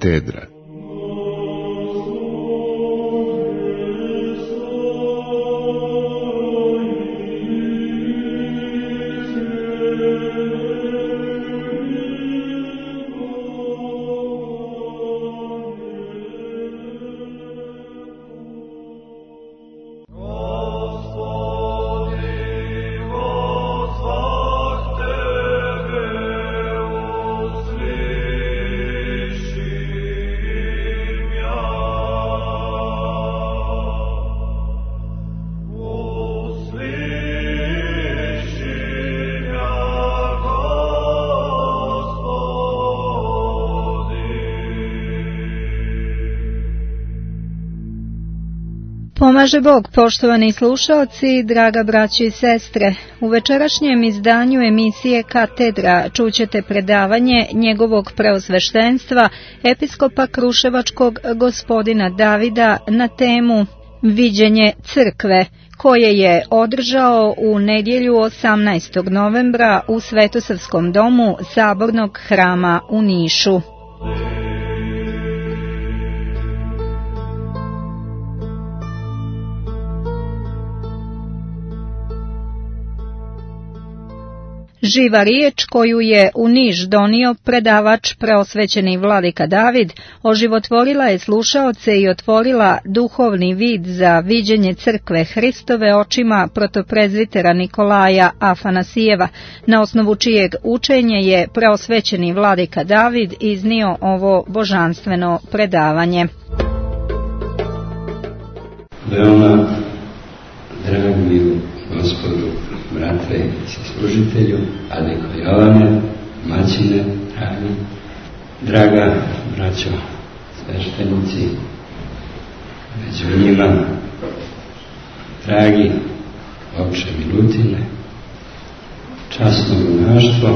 katedra. Pomaže Bog, poštovani slušaoci, draga braćo i sestre. U večerašnjem izdanju emisije Katedra čućete predavanje njegovog preosveštenstva, episkopa Kruševačkog gospodina Davida na temu Viđenje crkve, koje je održao u nedjelju 18. novembra u Svetosavskom domu Sabornog hrama u Nišu. Živa riječ koju je u Niš donio predavač preosvećeni vladika David oživotvorila je slušaoce i otvorila duhovni vid za viđenje crkve Hristove očima protoprezvitera Nikolaja Afanasijeva, na osnovu čijeg učenje je preosvećeni vladika David iznio ovo božanstveno predavanje. Veoma dragi Gospodu, brate i saslužitelju, Adiko Jovane, Maćine, draga braćo sveštenici, među njima dragi oče Milutine, časno monaštvo,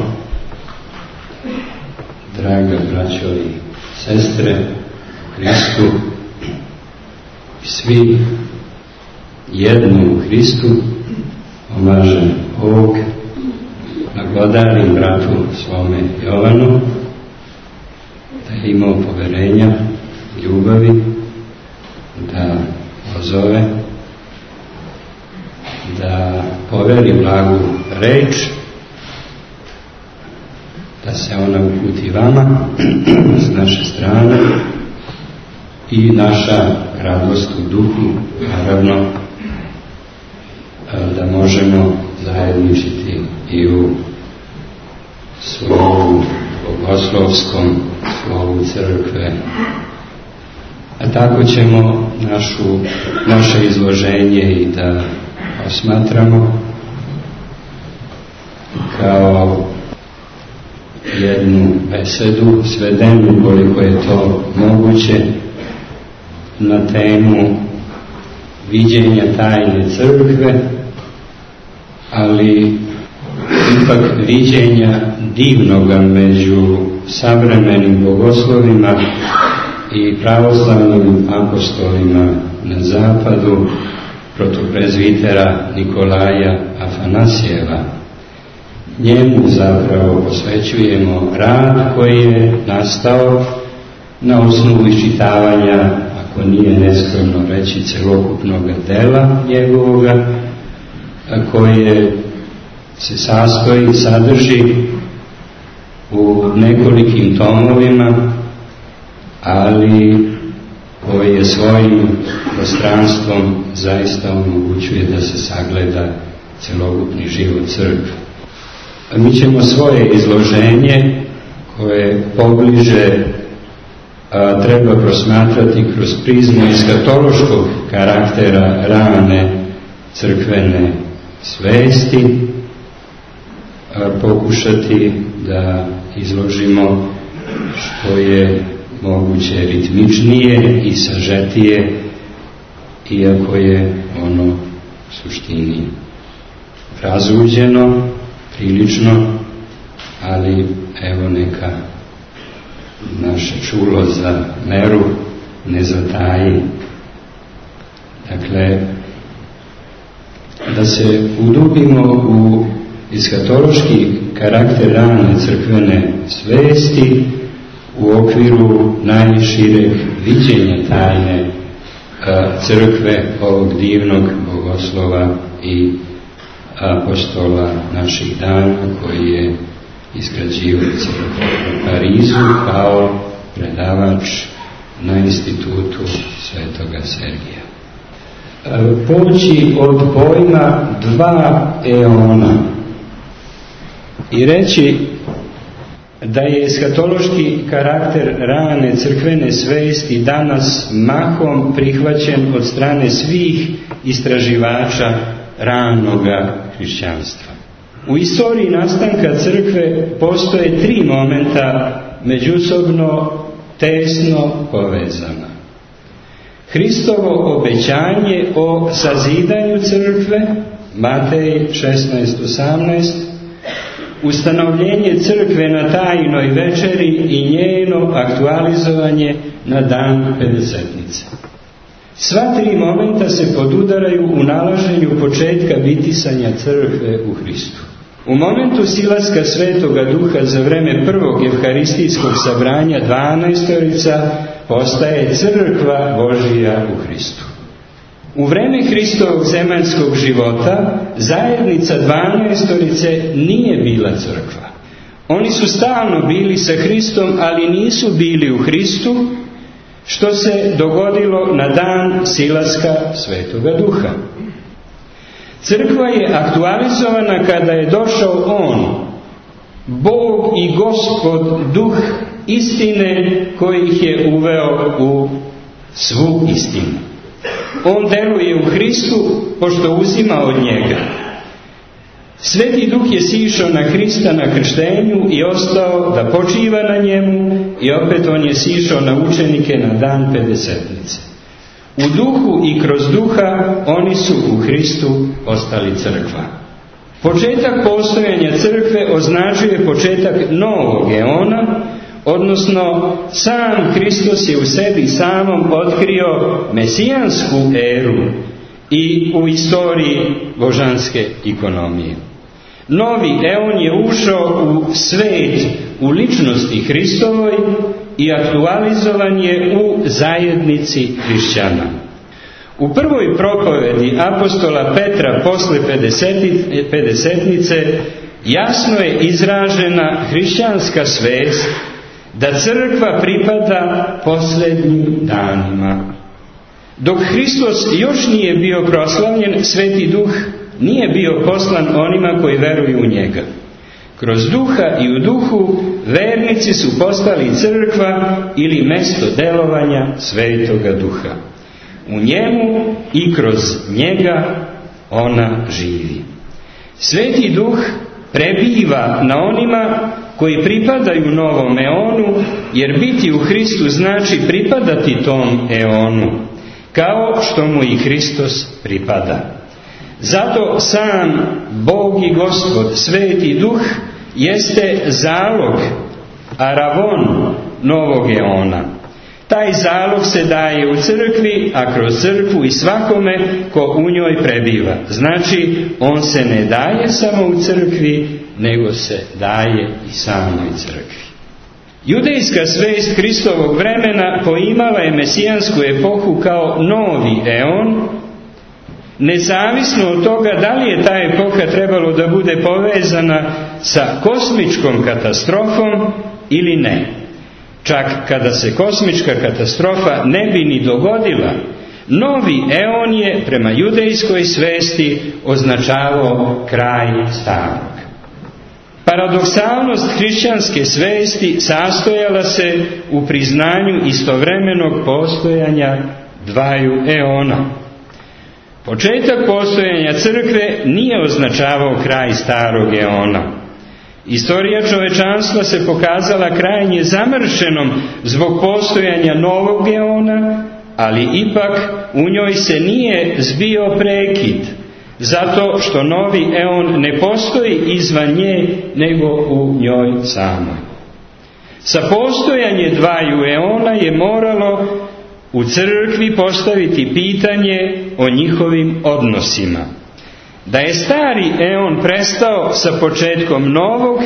draga braćo i sestre u Hristu i svi jedni u Hristu, pomažem Bog, blagodarim bratu svome Jovanu da je imao poverenja, ljubavi, da pozove, da poveri blagu reč, da se ona uputi vama s naše strane i naša radost u duhu, naravno, da možemo zajedničiti i u slovu bogoslovskom, slovu crkve. A tako ćemo naše izloženje i da osmatramo kao jednu besedu, svedenu koliko je to moguće, na temu viđenja tajne crkve, ali ipak viđenja divnoga među savremenim bogoslovima i pravoslavnim apostolima na zapadu, protoprezvitera Nikolaja Afanasijeva. Njemu zapravo posvećujemo rad koji je nastao na osnovu iščitavanja, ako nije neskromno reći, celokupnog dela njegovoga, koje se sastoji, sadrži u nekolikim tomovima, ali koji je svojim prostranstvom zaista omogućuje da se sagleda celokupni život crkve. Mi ćemo svoje izloženje, koje pobliže treba prosmatrati kroz prizmu eskatološkog karaktera rane crkvene svesti, pokušati da izložimo što je moguće ritmičnije i sažetije, iako je ono u suštini razuđeno prilično, ali evo neka naše čulo za meru ne zataji. Dakle, da se udubimo u eskatološki karakter rane crkvene svesti, u okviru najšireg viđenja tajne crkve, ovog divnog bogoslova i apostola naših dana, koji je izgrađivao crkvu u Parizu kao predavač na institutu Svetoga Sergija. Poći od pojma dva eona i reći da je eskatološki karakter rane crkvene svesti danas mahom prihvaćen od strane svih istraživača ranoga hrišćanstva. U istoriji nastanka crkve postoje tri momenta međusobno tesno povezana. Hristovo obećanje o sazidanju crkve, Matej 16:18, ustanovljenje crkve na tajnoj večeri i njeno aktualizovanje na dan Pedesetnice. Sva tri momenta se podudaraju u nalaženju početka bitisanja crkve u Hristu. U momentu silaska Svetoga Duha za vreme prvog evharistijskog sabranja 12-torica postaje crkva Božija u Hristu. U vreme Hristovog zemaljskog života zajednica 12-torice nije bila crkva. Oni su stalno bili sa Hristom, ali nisu bili u Hristu, što se dogodilo na dan silaska Svetoga Duha. Crkva je aktualizovana kada je došao On, Bog i Gospod, Duh istine, koji ih je uveo u svu istinu. On deluje u Hristu, pošto uzima od njega. Sveti Duh je sišao na Hrista na krštenju i ostao da počiva na njemu, i opet on je sišao na učenike na dan Pedesetnice. U duhu i kroz duha oni su u Hristu postali crkva. Početak postojanja crkve označuje početak novog eona, odnosno sam Hristos je u sebi samom otkrio mesijansku eru i u istoriji božanske ikonomije. Novi eon je ušao u svet u ličnosti Hristovoj i aktualizovan je u zajednici hrišćana. U prvoj propovedi apostola Petra posle Pedesetnice jasno je izražena hrišćanska svest da crkva pripada posljednjim danima. Dok Hristos još nije bio proslavljen, Sveti Duh nije bio poslan onima koji veruju u njega. Kroz duha i u duhu vernici su postali crkva ili mesto delovanja Svetoga Duha. U njemu i kroz njega ona živi. Sveti Duh prebiva na onima koji pripadaju novom eonu, jer biti u Hristu znači pripadati tom eonu, kao što mu i Hristos pripada. Zato sam Bog i Gospod, Sveti Duh, jeste zalog, aravon novog eona. Taj zalog se daje u crkvi, a kroz crkvu i svakome ko u njoj prebiva. Znači, on se ne daje samo u crkvi, nego se daje i samoj crkvi. Judejska svest Hristovog vremena poimala je mesijansku epohu kao novi eon, nezavisno od toga da li je ta epoha trebalo da bude povezana sa kosmičkom katastrofom ili ne. Čak kada se kosmička katastrofa ne bi ni dogodila, novi eon je prema judejskoj svesti označavao kraj starog. Paradoksalnost hrišćanske svesti sastojala se u priznanju istovremenog postojanja dvaju eona. Početak postojanja crkve nije označavao kraj starog eona. Istorija čovečanstva se pokazala krajnje zamršenom zbog postojanja novog eona, ali ipak u njoj se nije zbio prekid, zato što novi eon ne postoji izvan nje, nego u njoj samoj. Sa postojanje dvaju eona je moralo u crkvi postaviti pitanje o njihovim odnosima. Da je stari eon prestao sa početkom novog,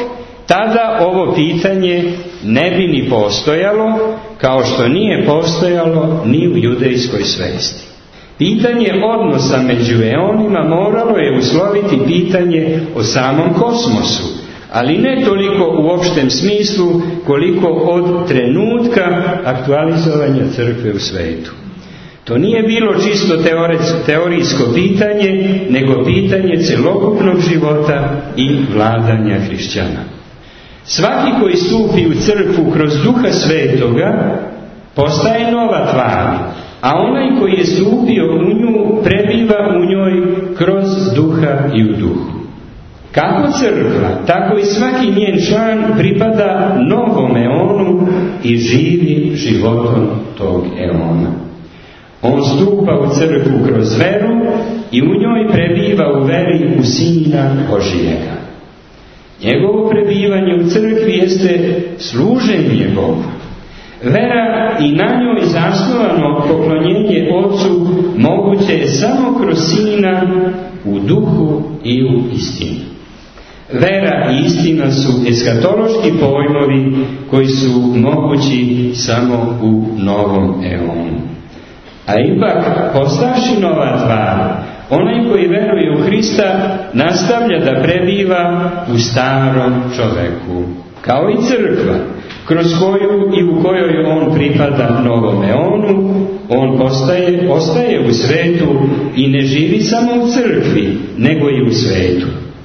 tada ovo pitanje ne bi ni postojalo, kao što nije postojalo ni u judejskoj svesti. Pitanje odnosa među eonima moralo je usloviti pitanje o samom kosmosu, ali ne toliko u opštem smislu koliko od trenutka aktualizovanja crkve u svetu. To nije bilo čisto teorijsko pitanje, nego pitanje celokupnog života i vladanja hrišćana. Svaki koji stupi u crkvu kroz Duha Svetoga postaje nova tvar, a onaj koji je stupio u nju prebiva u njoj kroz Duha i u Duhu. Kako crkva, tako i svaki njen član pripada novom eonu i živi životom tog eona. On stupa u crkvu kroz veru i u njoj prebiva u veri u Sina Božijega. Njegovo prebivanje u crkvi jeste služenje Bogu. Vera i na njoj zasnovano poklonjenje Otcu moguće je samo kroz Sina u duhu i u istini. Vera i istina su eskatološki pojmovi koji su mogući samo u novom eonu. A ipak, postaši nova tvar, onaj koji veruje u Hrista nastavlja da prebiva u starom čoveku. Kao i crkva, kroz koju i u kojoj on pripada novom eonu, on ostaje u svetu i ne živi samo u crkvi, nego i u svetu.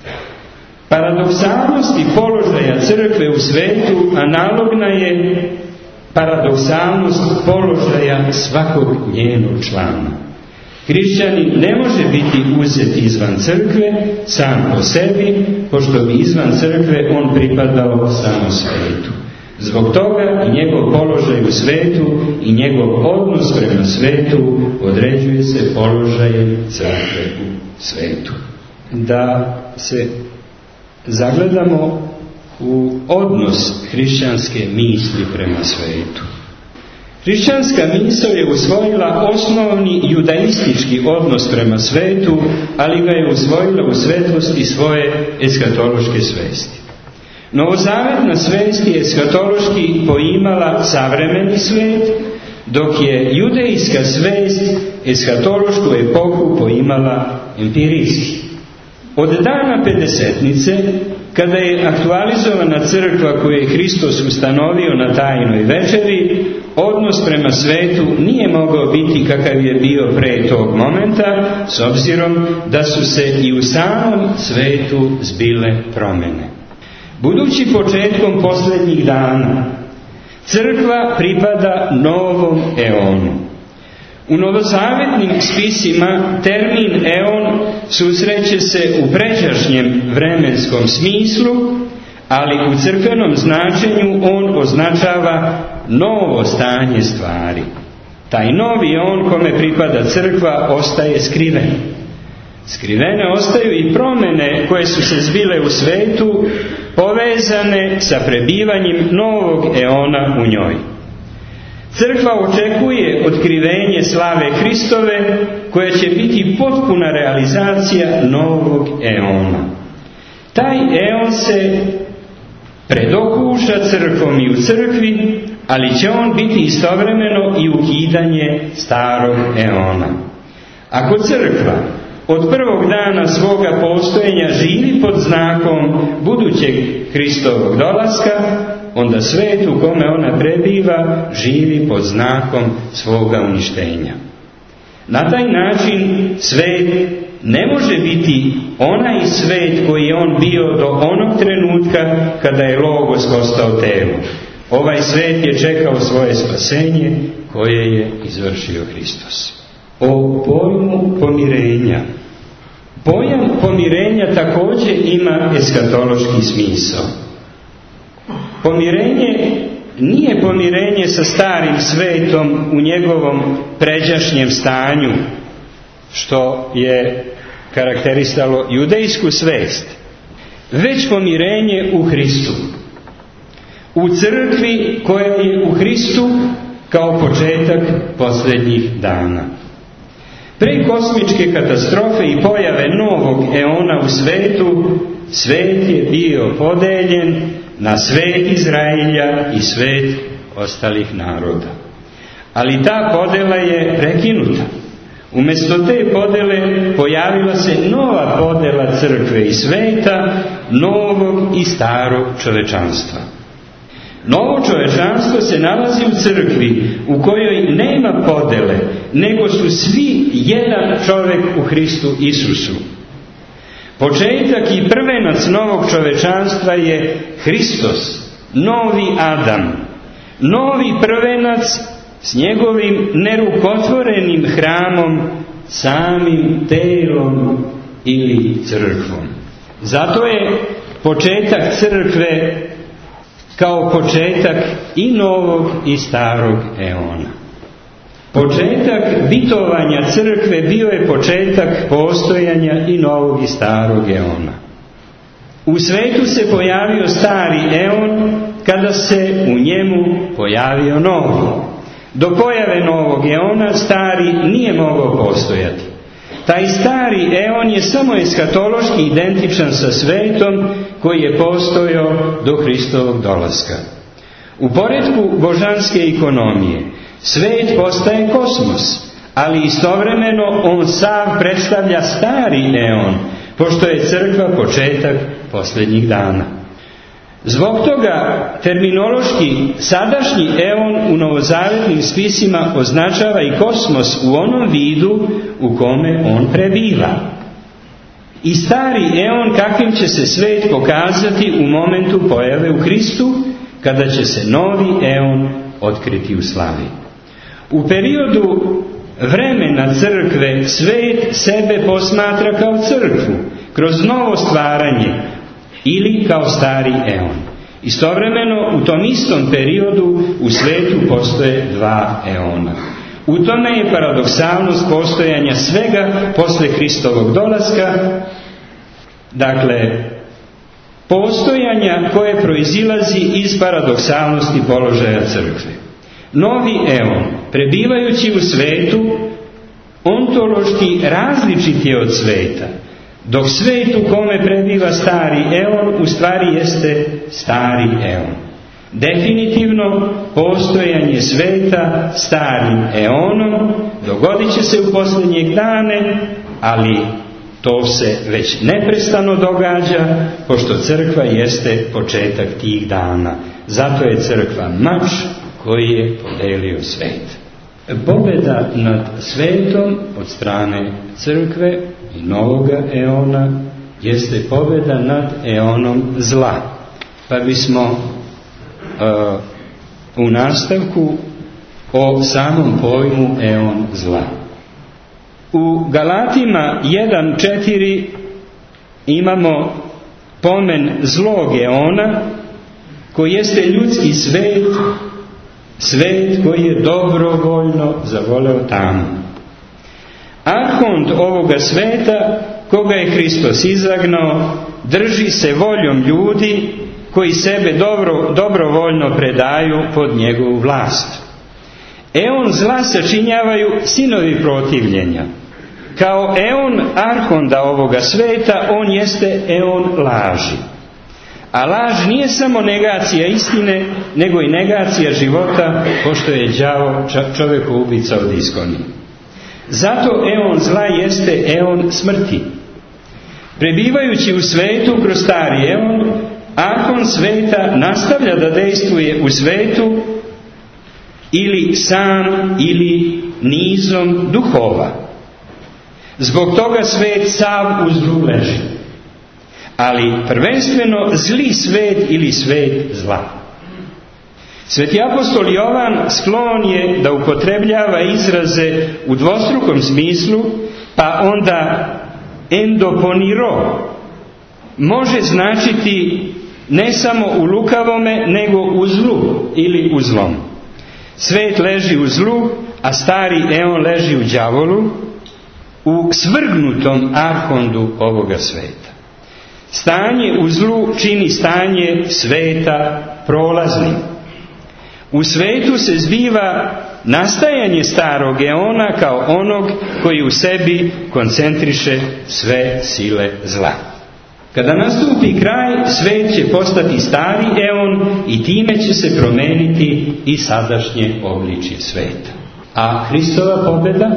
Paradoksalnosti položaja crkve u svetu analogna je paradoksalnost položaja svakog njenog člana. Hrišćanin ne može biti uzet izvan crkve sam po sebi, pošto bi izvan crkve on pripadao samo svetu. Zbog toga i njegov položaj u svetu i njegov odnos prema svetu određuje se položajem crkve u svetu. Da se zagledamo u odnos hrišćanske misli prema svetu. Hrišćanska misao je usvojila osnovni judaistički odnos prema svetu, ali ga je usvojila u svetlosti svoje eskatološke svesti. Novozavetna svest je eskatološki poimala savremeni svet, dok je judejska svest eskatološku epohu poimala empirijski. Od dana Pedesetnice, kada je aktualizovana crkva koju je Hristos ustanovio na tajnoj večeri, odnos prema svetu nije mogao biti kakav je bio pre tog momenta, s obzirom da su se i u samom svetu zbile promjene. Budući početkom posljednjih dana, crkva pripada novom eonu. U novozavetnim spisima termin eon susreće se u pređašnjem vremenskom smislu, ali u crkvenom značenju on označava novo stanje stvari. Taj novi eon kome pripada crkva ostaje skriven. Skrivene ostaju i promjene koje su se zbile u svetu, povezane sa prebivanjem novog eona u njoj. Crkva očekuje otkrivenje slave Hristove, koja će biti potpuna realizacija novog eona. Taj eon se predokuša crkvom i u crkvi, ali će on biti istovremeno i ukidanje starog eona. Ako crkva od prvog dana svoga postojenja živi pod znakom budućeg Hristovog dolaska, onda svet u kome ona prebiva živi pod znakom svoga uništenja. Na taj način svet ne može biti onaj svet koji je on bio do onog trenutka kada je Logos postao telo. Ovaj svet je čekao svoje spasenje koje je izvršio Hristos. O pojmu pomirenja. Pojam pomirenja također ima eskatološki smisao. Pomirenje nije pomirenje sa starim svetom u njegovom pređašnjem stanju, što je karakterisalo judejsku svest, već pomirenje u Hristu. U crkvi koja je u Hristu kao početak posljednjih dana. Pre kosmičke katastrofe i pojave novog eona u svetu, svet je bio podeljen na svet Izraelja i svet ostalih naroda. Ali ta podela je prekinuta. Umjesto te podele pojavila se nova podela crkve i sveta, novog i starog čovečanstva. Novo čovečanstvo se nalazi u crkvi u kojoj nema podele, nego su svi jedan čovjek u Hristu Isusu. Početak i prvenac novog čovečanstva je Hristos, novi Adam, novi prvenac s njegovim nerukotvorenim hramom, samim telom ili crkvom. Zato je početak crkve kao početak i novog i starog eona. Početak bitovanja crkve bio je početak postojanja i novog i starog eona. U svetu se pojavio stari eon kada se u njemu pojavio novi. Do pojave novog eona stari nije mogao postojati. Taj stari eon je samo eskatološki identičan sa svetom koji je postojao do Hristovog dolaska. U poretku božanske ekonomije svet postaje kosmos, ali istovremeno on sav predstavlja stari eon, pošto je crkva početak posljednjih dana. Zbog toga terminološki sadašnji eon u novozavetnim spisima označava i kosmos u onom vidu u kome on prebiva. I stari eon kakvim će se svet pokazati u momentu pojave u Hristu, kada će se novi eon otkriti u slavi. U periodu vremena crkve svet sebe posmatra kao crkvu, kroz novo stvaranje ili kao stari eon. Istovremeno u tom istom periodu u svetu postoje dva eona. U tome je paradoksalnost postojanja svega posle Hristovog dolaska, dakle postojanja koje proizilazi iz paradoksalnosti položaja crkve. Novi eon, prebivajući u svetu, ontološki različit je od sveta, dok svet u kome prebiva stari eon u stvari jeste stari eon. Definitivno postojanje sveta starim eonom dogodit će se u posljednjeg dane, ali to se već neprestano događa, pošto crkva jeste početak tih dana. Zato je crkva mač koji je podelio svet. Pobjeda nad svetom od strane crkve i novoga eona jeste pobjeda nad eonom zla. Pa bismo u nastavku o samom pojmu eon zla. U Galatima 1.4 imamo pomen zlog eona koji jeste ljudski svet, svet koji je dobrovoljno zavoleo tamu. Arhont ovoga sveta, koga je Hristos izagnao, drži se voljom ljudi koji sebe dobrovoljno predaju pod njegovu vlast. Eon zla sačinjavaju sinovi protivljenja. Kao eon arhonda ovoga sveta, on jeste eon laži. A laž nije samo negacija istine, nego i negacija života, pošto je đavo čovjekoubica od izgoni. Zato eon zla jeste eon smrti. Prebivajući u svetu kroz stari eon, arhon sveta nastavlja da dejstvuje u svetu ili sam ili nizom duhova. Zbog toga svet sav u zlu leži. Ali prvenstveno zli svet ili svet zla. Sveti apostol Jovan sklon je da upotrebljava izraze u dvostrukom smislu, pa onda endoponiro može značiti ne samo u lukavome, nego u zlu ili u zlom. Svet leži u zlu, a stari eon leži u đavolu, u svrgnutom arhondu ovoga sveta. Stanje u zlu čini stanje sveta prolaznim. U svetu se zbiva nastajanje starog eona kao onog koji u sebi koncentriše sve sile zla. Kada nastupi kraj, svet će postati stari eon i time će se promeniti i sadašnje obličje sveta. A Hristova pobjeda?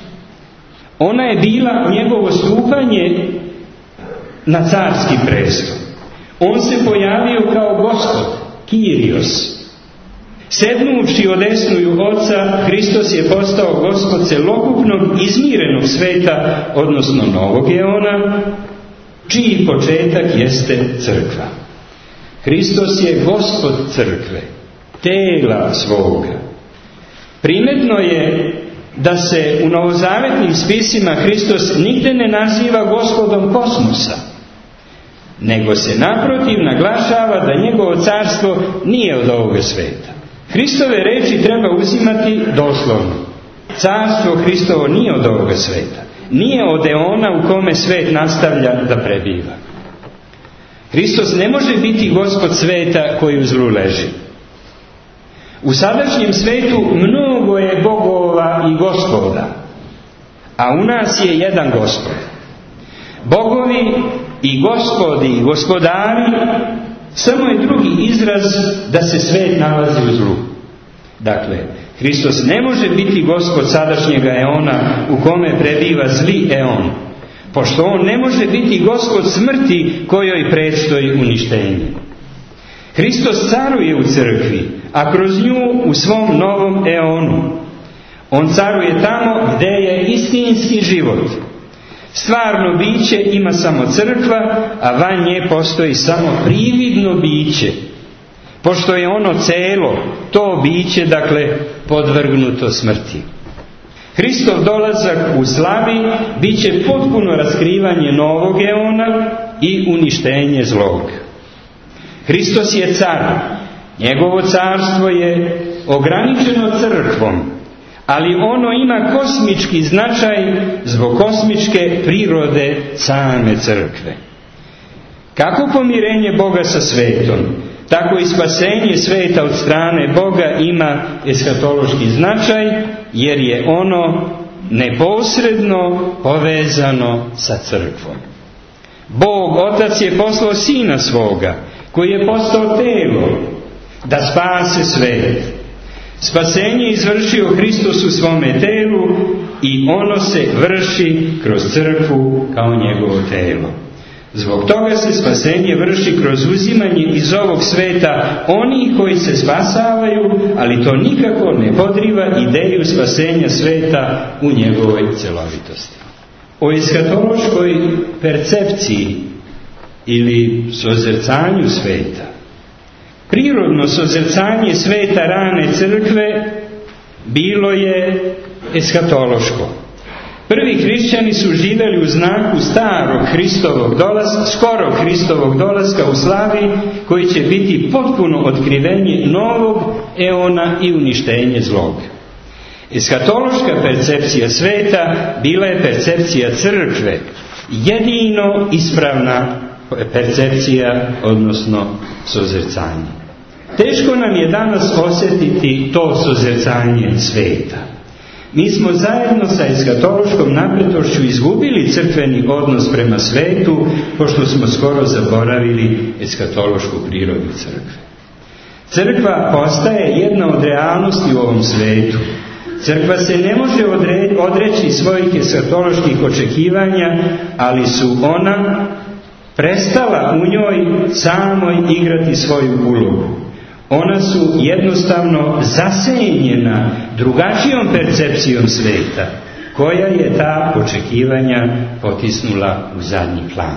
Ona je bila njegovo stupanje na carski prestol. On se pojavio kao Gospod, Kyrios. Sednuvši o desnuju Oca, Hristos je postao Gospod celokupnog izmirenog sveta, odnosno novog eona, čiji početak jeste crkva. Hristos je Gospod crkve, tela svoga. Primetno je da se u novozavetnim spisima Hristos nigde ne naziva Gospodom kosmosa, nego se naprotiv naglašava da njegovo carstvo nije od ovoga sveta. Hristove reči treba uzimati doslovno. Carstvo Hristovo nije od ovoga sveta. Nije od eona u kome svet nastavlja da prebiva. Hristos ne može biti Gospod sveta koji u zlu leži. U sadašnjem svetu mnogo je bogova i gospoda, a u nas je jedan Gospod. Bogovi i gospodi i gospodari samo je drugi izraz da se svet nalazi u zlu. Dakle, Hristos ne može biti Gospod sadašnjega eona u kome prebiva zli eon, pošto on ne može biti Gospod smrti kojoj predstoji uništenje. Hristos caruje u crkvi, a kroz nju u svom novom eonu. On caruje tamo gdje je istinski život. Stvarno biće ima samo crkva, a van nje postoji samo prividno biće, pošto je ono celo, to biće, dakle, podvrgnuto smrti. Hristov dolazak u slavi bit će potpuno raskrivanje novog eona i uništenje zlog. Hristos je car, njegovo carstvo je ograničeno crkvom, ali ono ima kosmički značaj zbog kosmičke prirode same crkve. Kako pomirenje Boga sa svetom, tako i spasenje sveta od strane Boga ima eskatološki značaj, jer je ono neposredno povezano sa crkvom. Bog Otac je poslao Sina svoga, koji je postao telo, da spase svet. Spasenje izvršio Hristos u svome telu i ono se vrši kroz crkvu kao njegovo telo. Zbog toga se spasenje vrši kroz uzimanje iz ovog sveta onih koji se spasavaju, ali to nikako ne podriva ideju spasenja sveta u njegovoj celovitosti. O eskatološkoj percepciji ili sozercanju sveta. Prirodno sozercanje sveta rane crkve bilo je eskatološko. Prvi hrišćani su živjeli u znaku starog Hristovog dolaska, skorog Hristovog dolaska u slavi, koji će biti potpuno otkrivenje novog eona i uništenje zlog. Eskatološka percepcija sveta bila je percepcija crkve, jedino ispravna percepcija, odnosno sozercanje. Teško nam je danas osjetiti to sozercanje sveta. Mi smo zajedno sa eskatološkom napretošću izgubili crkveni odnos prema svetu, pošto smo skoro zaboravili eskatološku prirodu crkve. Crkva postaje jedna od realnosti u ovom svetu. Crkva se ne može odreći svojih eskatoloških očekivanja, ali su ona prestala u njoj samoj igrati svoju ulogu. Ona su jednostavno zasenjena drugačijom percepcijom sveta, koja je ta očekivanja potisnula u zadnji plan.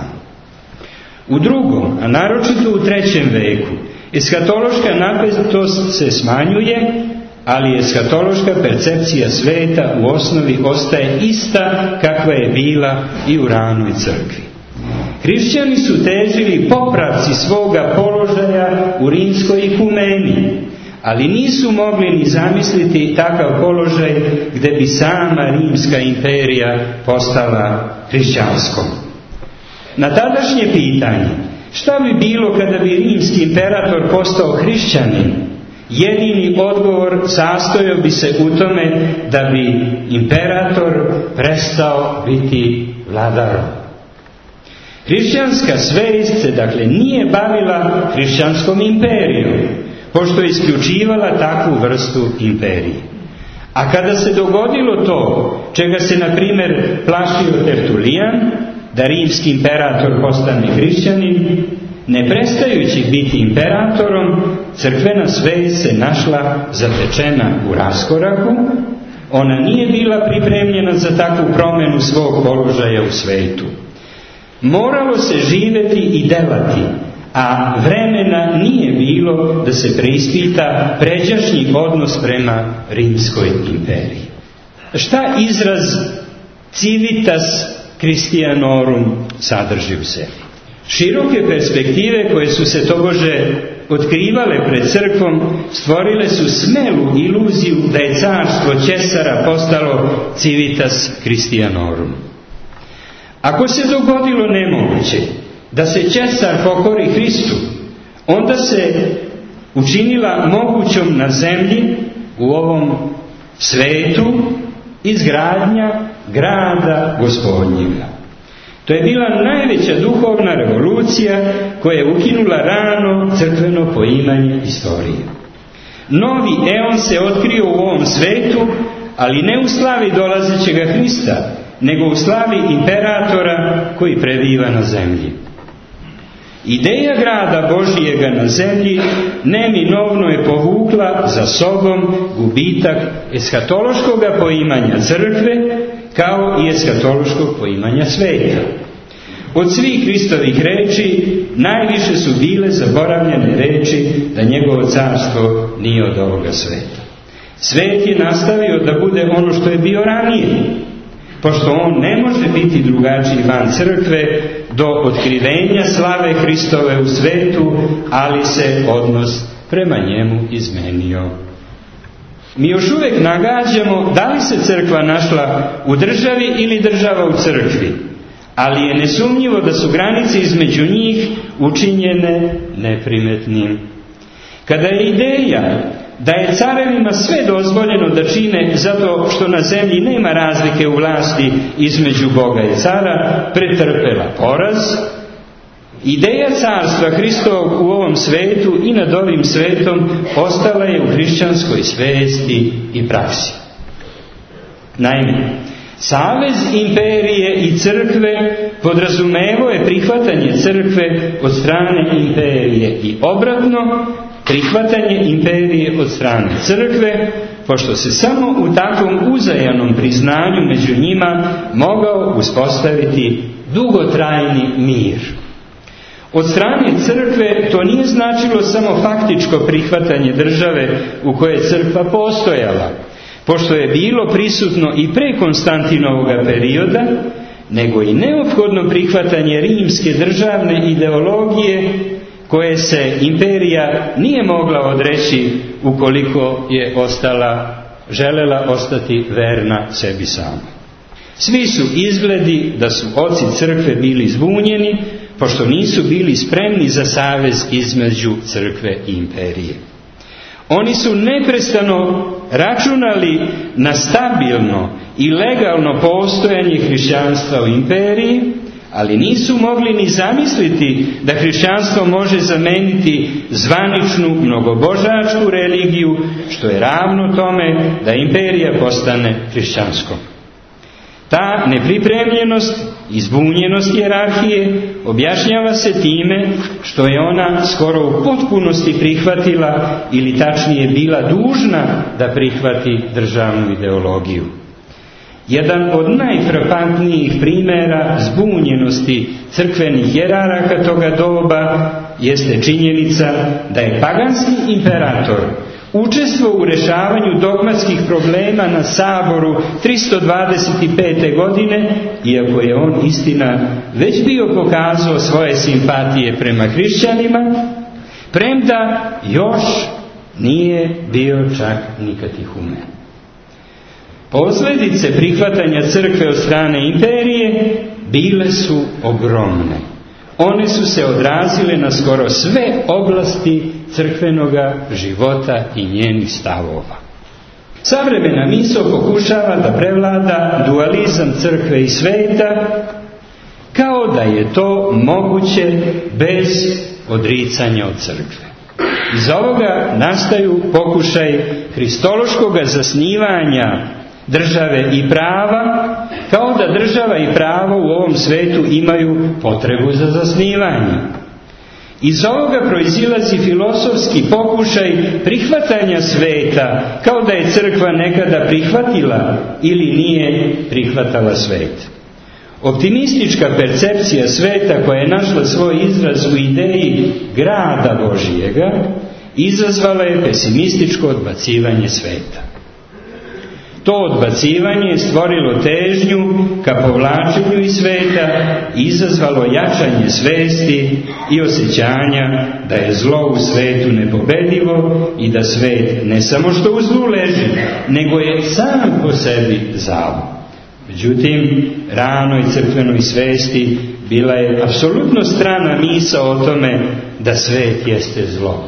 U drugom, a naročito u 3. veku, eskatološka napetost se smanjuje, ali eskatološka percepcija sveta u osnovi ostaje ista kakva je bila i u ranoj crkvi. Hrišćani su težili popravci svoga položaja u rimskoj ikumeni, ali nisu mogli ni zamisliti takav položaj gdje bi sama rimska imperija postala hrišćanskom. Na tadašnje pitanje, šta bi bilo kada bi rimski imperator postao hrišćanin, jedini odgovor sastojao bi se u tome da bi imperator prestao biti vladarom. Hrišćanska svijest se dakle nije bavila hrišćanskom imperijom, pošto je isključivala takvu vrstu imperije. A kada se dogodilo to, čega se na primjer plašio Tertulijan, da rimski imperator postane hrišćanin, ne prestajući biti imperatorom, crkvena svijest se našla zatečena u raskoraku. Ona nije bila pripremljena za takvu promjenu svog položaja u svijetu. Moralo se živjeti i delati, a vremena nije bilo da se preispita pređašnji odnos prema rimskoj imperiji. Šta izraz civitas Christianorum sadrži u sebi? Široke perspektive koje su se tobože otkrivale pred crkvom stvorile su smelu iluziju da je carstvo Cesara postalo civitas Christianorum. Ako se dogodilo nemoguće da se Cesar pokori Hristu, onda se učinila mogućom na zemlji, u ovom svetu, izgradnja grada Gospodnjega. To je bila najveća duhovna revolucija koja je ukinula rano crkveno poimanje istorije. Novi eon se otkrio u ovom svetu, ali ne u slavi dolazećega Hrista, nego u slavi imperatora koji prebiva na zemlji. Ideja grada Božijega na zemlji neminovno je povukla za sobom gubitak eskatološkog poimanja crkve, kao i eskatološkog poimanja sveta. Od svih Hristovih reči najviše su bile zaboravljene reči da njegovo carstvo nije od ovoga sveta. Svet je nastavio da bude ono što je bio ranije, pošto on ne može biti drugačiji van crkve do otkrivenja slave Hristove u svetu, ali se odnos prema njemu izmenio. Mi još uvijek nagađamo da li se crkva našla u državi ili država u crkvi, ali je nesumnjivo da su granice između njih učinjene neprimetnim. Kada je ideja da je carevima sve dozvoljeno da čine zato što na zemlji nema razlike u vlasti između Boga i cara, pretrpela poraz, ideja carstva Hristovog u ovom svetu i nad ovim svetom ostala je u hrišćanskoj svijesti i praksi. Naime, savez imperije i crkve podrazumevao je prihvatanje crkve od strane imperije i obratno, prihvatanje imperije od strane crkve, pošto se samo u takvom uzajamnom priznanju među njima mogao uspostaviti dugotrajni mir. Od strane crkve to nije značilo samo faktičko prihvatanje države u kojoj je crkva postojala, pošto je bilo prisutno i pre Konstantinovoga perioda, nego i neophodno prihvatanje rimske državne ideologije koje se imperija nije mogla odreći ukoliko je želela ostati verna sebi sama. Svi su izgledi da su oci crkve bili zbunjeni, pošto nisu bili spremni za savez između crkve i imperije. Oni su neprestano računali na stabilno i legalno postojanje hrišćanstva u imperiji, ali nisu mogli ni zamisliti da hrišćanstvo može zameniti zvaničnu mnogobožačku religiju, što je ravno tome da imperija postane hrišćanskom. Ta nepripremljenost i zbunjenost hijerarhije objašnjava se time što je ona skoro u potpunosti prihvatila, ili tačnije bila dužna da prihvati državnu ideologiju. Jedan od najfrapantnijih primjera zbunjenosti crkvenih hijerarhija toga doba jeste činjenica da je paganski imperator učestvovao u rješavanju dogmatskih problema na Saboru 325. godine, iako je on, istina, već bio pokazao svoje simpatije prema hrišćanima, premda još nije bio čak ni katehumen. Posljedice prihvatanja crkve od strane imperije bile su ogromne. One su se odrazile na skoro sve oblasti crkvenoga života i njenih stavova. Savremena misao pokušava da prevlada dualizam crkve i sveta, kao kao da je to moguće bez odricanja od crkve. Iz ovoga nastaju pokušaj kristološkog zasnivanja države i prava, kao da država i pravo u ovom svetu imaju potrebu za zasnivanje. Iz ovoga proizilazi filozofski pokušaj prihvatanja sveta, kao da je crkva nekada prihvatila ili nije prihvatala svet. Optimistička percepcija sveta koja je našla svoj izraz u ideji grada Božijega izazvala je pesimističko odbacivanje sveta. To odbacivanje je stvorilo težnju ka povlačenju iz sveta i izazvalo jačanje svesti i osjećanja da je zlo u svetu nepobedivo i da svet ne samo što u zlu leži, nego je sam po sebi zao. Međutim, ranoj crkvenoj svesti bila je apsolutno strana misao o tome da svet jeste zlo.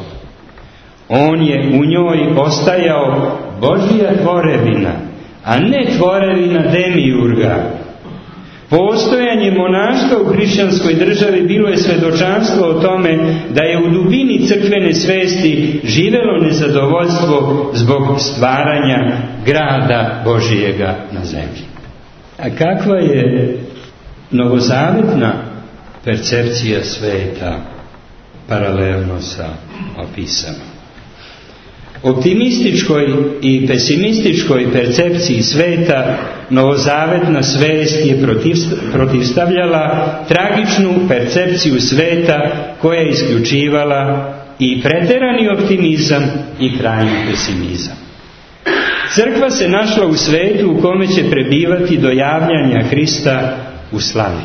On je u njoj ostajao Božja tvorevina, a ne tvorevina demiurga. Postojanje monaštva u hrišćanskoj državi bilo je svjedočanstvo o tome da je u dubini crkvene svesti živelo nezadovoljstvo zbog stvaranja grada Božijega na zemlji. A kakva je novozavetna percepcija sveta paralelno sa opisanom? Optimističkoj i pesimističkoj percepciji sveta novozavetna svest je protivstavljala tragičnu percepciju sveta koja je isključivala i preterani optimizam i krajnji pesimizam. Crkva se našla u svetu u kome će prebivati do javljanja Hrista u slavi.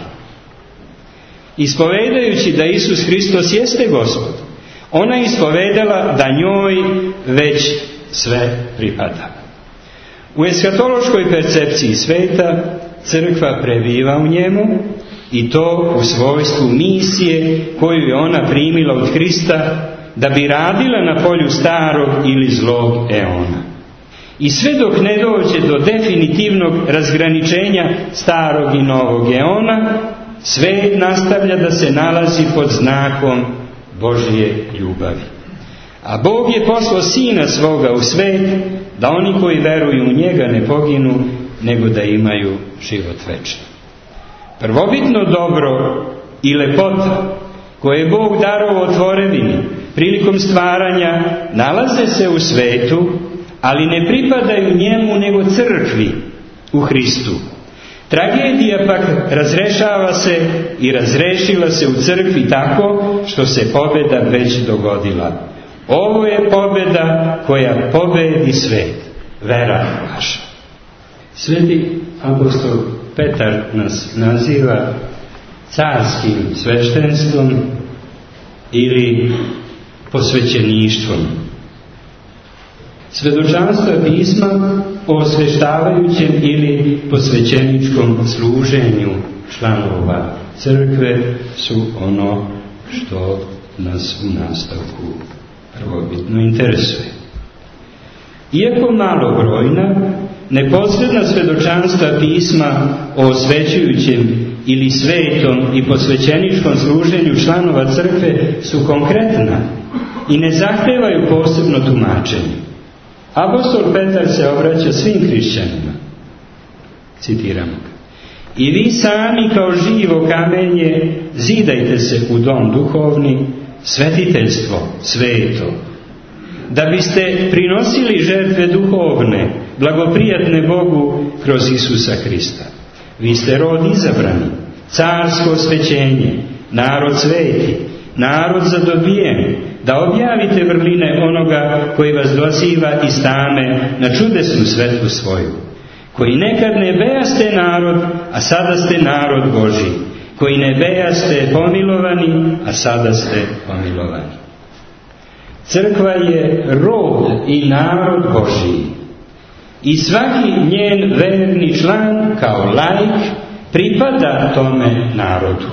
Ispovedajući da Isus Hristos jeste Gospod, ona je ispovedala da njoj već sve pripada. U eskatološkoj percepciji sveta crkva prebiva u njemu i to u svojstvu misije koju je ona primila od Hrista da bi radila na polju starog ili zlog eona. I sve dok ne dođe do definitivnog razgraničenja starog i novog eona, svet nastavlja da se nalazi pod znakom Božje ljubavi. A Bog je poslao Sina svoga u svet, da oni koji veruju u njega ne poginu, nego da imaju život večni. Prvobitno dobro i lepota koje je Bog darovao tvorevini prilikom stvaranja nalaze se u svetu, ali ne pripadaju njemu nego crkvi u Hristu. Tragedija pak razrešava se i razrešila se u crkvi tako što se pobjeda već dogodila. Ovo je pobjeda koja pobedi svet, vera vaša. Sveti apostol Petar nas naziva carskim sveštenstvom ili posvećeništvom. Svjedočanstva pisma o osveštavajućem ili posvećeničkom služenju članova crkve su ono što nas u nastavku prvobitno interesuje. Iako malobrojna, neposredna svjedočanstva pisma o osvećujućem ili svetom i posvećeničkom služenju članova crkve su konkretna i ne zahtevaju posebno tumačenje. Apostol Petar se obraća svim hrišćanima. Citiramo ga. I vi sami kao živo kamenje zidajte se u dom duhovni, svetiteljstvo sveto, da biste prinosili žrtve duhovne, blagoprijatne Bogu kroz Isusa Hrista. Vi ste rod izabrani, carsko osvećenje, narod sveti, narod zadobijen, da objavite vrline onoga koji vas doziva iz tame na čudesnu svetlu svoju, koji nekad ne bejaste narod, a sada ste narod Božji, koji ne bejaste pomilovani, a sada ste pomilovani. Crkva je rod i narod Božji i svaki njen verni član kao laik pripada tome narodu.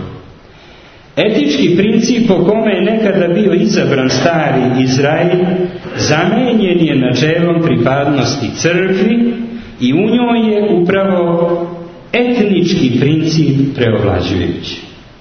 Etički princip po kome je nekada bio izabran stari Izrael zamenjen je načelom pripadnosti crkvi i u njoj je upravo etnički princip preovlađujući.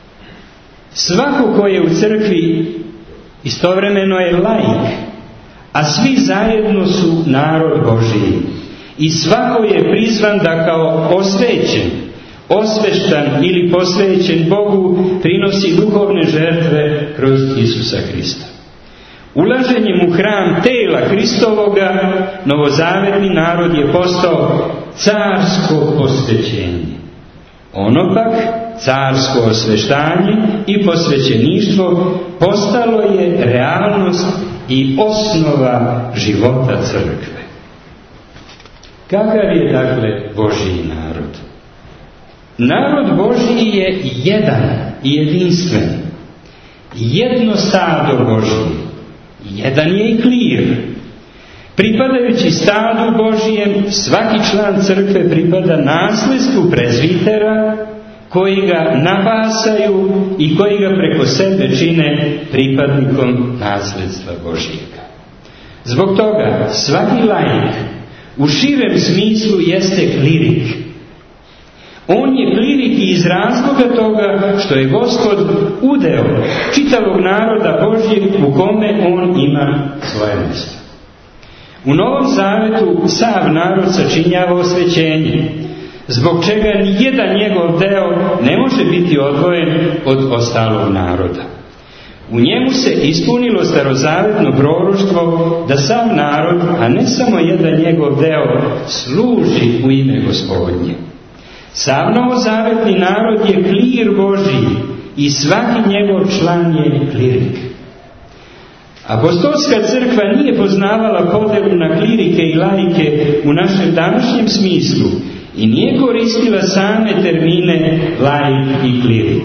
Svako ko je u crkvi istovremeno je laik, a svi zajedno su narod Božiji. I svako je prizvan da kao osvećen, osveštan ili posvećen Bogu prinosi duhovne žrtve kroz Isusa Hrista. Ulaženjem u hram tela Hristovoga, novozavetni narod je postao carsko posvećenje. Ono pak, carsko osveštanje i posvećeništvo, postalo je realnost i osnova života crkve. Kakav je dakle Božji narod? Narod Božji je jedan i jedinstven. Jedno stado Božje. Jedan je i klir. Pripadajući stadu Božijem, svaki član crkve pripada nasljedstvu prezbitera, koji ga napasaju i koji ga preko sebe čine pripadnikom nasljedstva Božjega. Zbog toga svaki laik u širem smislu jeste klirik. On je klirik i iz razloga toga što je Gospod udeo čitavog naroda Božjeg u kome on ima svoje mjesto. U Novom Zavetu sav narod sačinjava osvećenje, zbog čega ni jedan njegov deo ne može biti odvojen od ostalog naroda. U njemu se ispunilo starozavetno proroštvo da sav narod, a ne samo jedan njegov deo, služi u ime Gospodnje. Sav novozavetni narod je klir Božji i svaki njegov član je klirik. Apostolska crkva nije poznavala podjelu na klirike i laike u našem današnjem smislu i nije koristila same termine laik i klirik.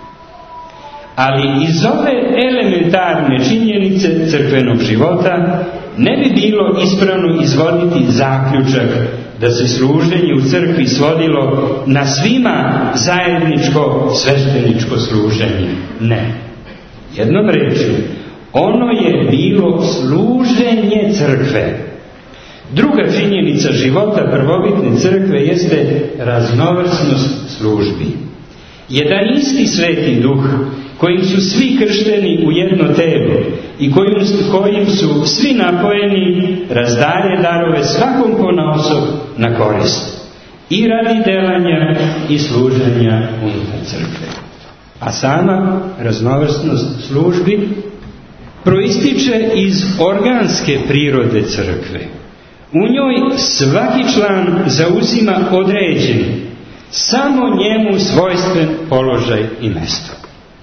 Ali iz ove elementarne činjenice crkvenog života ne bi bilo ispravno izvoditi zaključak da se služenje u crkvi svodilo na svima zajedničko svešteničko služenje. Ne. Jednom rečju, ono je bilo služenje crkve. Druga činjenica života prvobitne crkve jeste raznovrsnost službi. Jedan isti Sveti Duh, kojim su svi kršteni u jedno telo i kojim su svi napojeni, razdaje darove svakom ponaosob na korist i radi delanja i služenja unutar crkve. A sama raznovrsnost službi proističe iz organske prirode crkve. U njoj svaki član zauzima određen, samo njemu svojstven položaj i mjesto.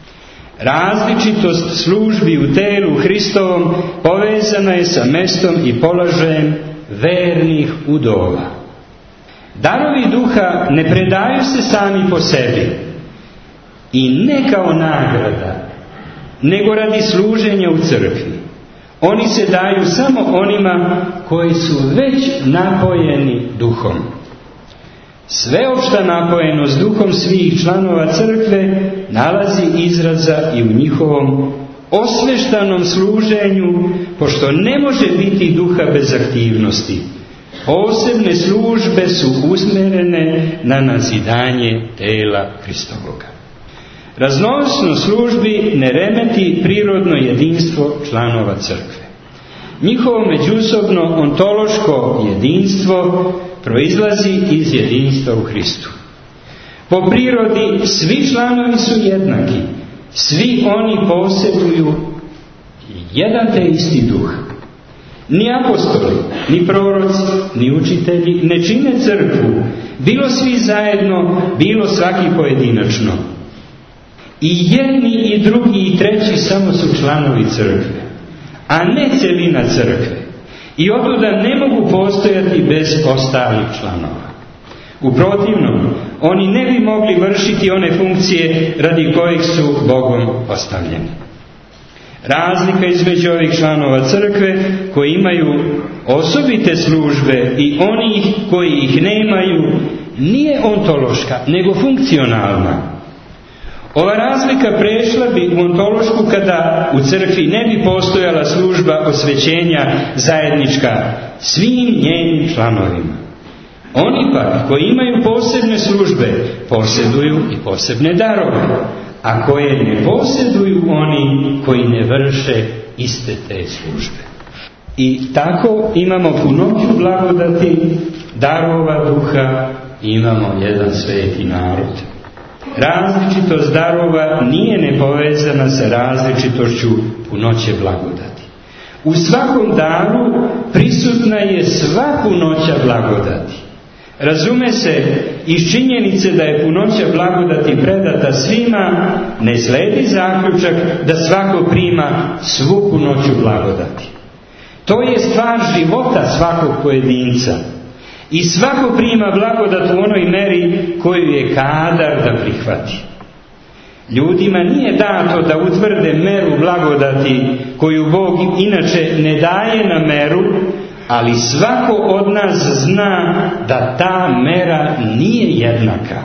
Različitost službi u telu Hristovom povezana je sa mjestom i položajem vernih udova. Darovi duha ne predaju se sami po sebi i ne kao nagrada, nego radi služenja u crkvi. Oni se daju samo onima koji su već napojeni duhom. Sveopšta napojenost duhom svih članova crkve nalazi izraza i u njihovom osveštanom služenju, pošto ne može biti duha bez aktivnosti. Posebne službe su usmjerene na nazidanje tela Hristovoga. Raznovrsnost službi ne remeti prirodno jedinstvo članova crkve. Njihovo međusobno ontološko jedinstvo proizlazi iz jedinstva u Hristu. Po prirodi svi članovi su jednaki, svi oni posjeduju jedan te isti duh. Ni apostoli, ni proroci, ni učitelji ne čine crkvu, bilo svi zajedno, bilo svaki pojedinačno. I jedni i drugi i treći samo su članovi crkve, a ne celina crkve. I otuda ne mogu postojati bez ostalih članova. U protivnom, oni ne bi mogli vršiti one funkcije radi kojih su Bogom postavljeni. Razlika između ovih članova crkve koji imaju osobite službe i onih koji ih nemaju nije ontološka, nego funkcionalna. Ova razlika prešla bi u ontološku kada u crkvi ne bi postojala služba osvećenja zajednička svim njenim članovima. Oni pak koji imaju posebne službe posjeduju i posebne darove, a koje ne posjeduju oni koji ne vrše iste te službe. I tako imamo punoću blagodati, darova duha, imamo jedan sveti narod. Različitost darova nije nepovezana sa različitošću punoće blagodati. U svakom daru prisutna je sva punoća blagodati. Razume se, iz činjenice da je punoća blagodati predata svima, ne sledi zaključak da svako prima svu punoću blagodati. To je stvar života svakog pojedinca. I svako prima blagodat u onoj meri koju je kadar da prihvati. Ljudima nije dato da utvrde meru blagodati koju Bog inače ne daje na meru, ali svako od nas zna da ta mera nije jednaka.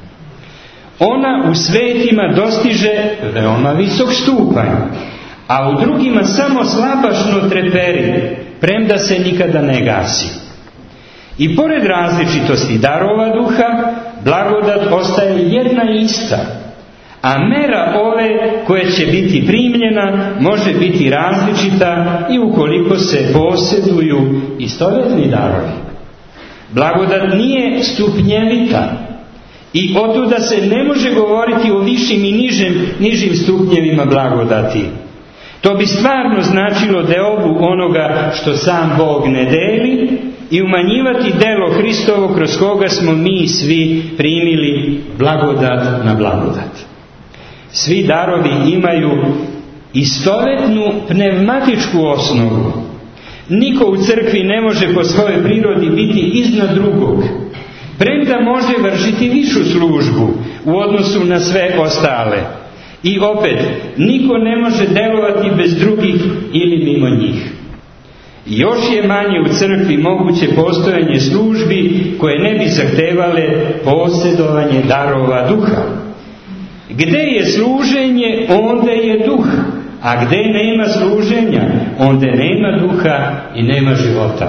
Ona u svetima dostiže veoma visok stupanj, a u drugima samo slabašno treperi, premda se nikada ne gasi. I pored različitosti darova duha, blagodat ostaje jedna ista, a mera ove koje će biti primljena može biti različita i ukoliko se posjeduju istovjetni darovi. Blagodat nije stupnjevita i otuda se ne može govoriti o višim i nižim stupnjevima blagodati. To bi stvarno značilo deobu onoga što sam Bog ne deli i umanjivati delo Hristovo kroz koga smo mi svi primili blagodat na blagodat. Svi darovi imaju istovetnu pneumatičku osnovu. Niko u crkvi ne može po svojoj prirodi biti iznad drugog, premda može vršiti višu službu u odnosu na sve ostale. I opet, niko ne može delovati bez drugih ili mimo njih. Još je manje u crkvi moguće postojanje službi koje ne bi zahtevale posjedovanje darova duha. Gde je služenje, onda je duh, a gde nema služenja, onda nema duha i nema života.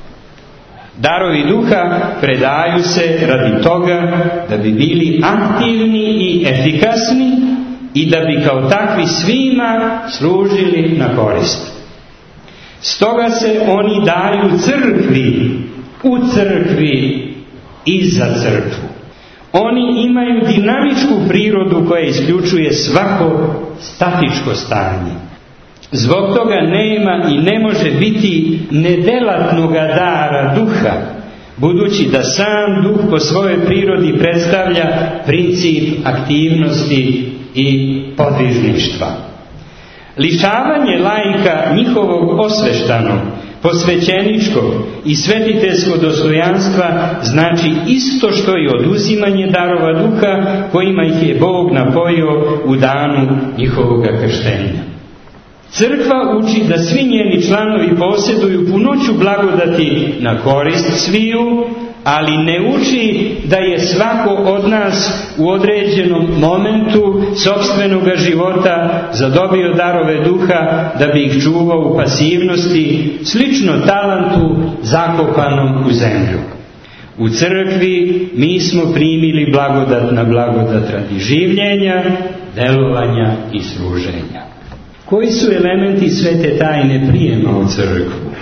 Darovi duha predaju se radi toga da bi bili aktivni i efikasni i da bi kao takvi svima služili na korist. Stoga se oni daju crkvi, u crkvi i za crkvu. Oni imaju dinamičku prirodu koja isključuje svako statičko stanje. Zbog toga nema i ne može biti nedelatnoga dara duha, budući da sam duh po svojoj prirodi predstavlja princip aktivnosti i podvižništva. Lišavanje laika njihovog osveštanog, posvećeničkog i svetiteljskog dostojanstva znači isto što i oduzimanje darova duha kojima ih je Bog napojio u danu njihovog krštenja. Crkva uči da svi njeni članovi posjeduju punoću blagodati na korist sviju, ali ne uči da je svako od nas u određenom momentu sopstvenog života zadobio darove duha da bi ih čuvao u pasivnosti, slično talentu zakopanom u zemlju. U crkvi mi smo primili blagodat na blagodat radi življenja, delovanja i služenja. Koji su elementi svete tajne prijema u crkvu?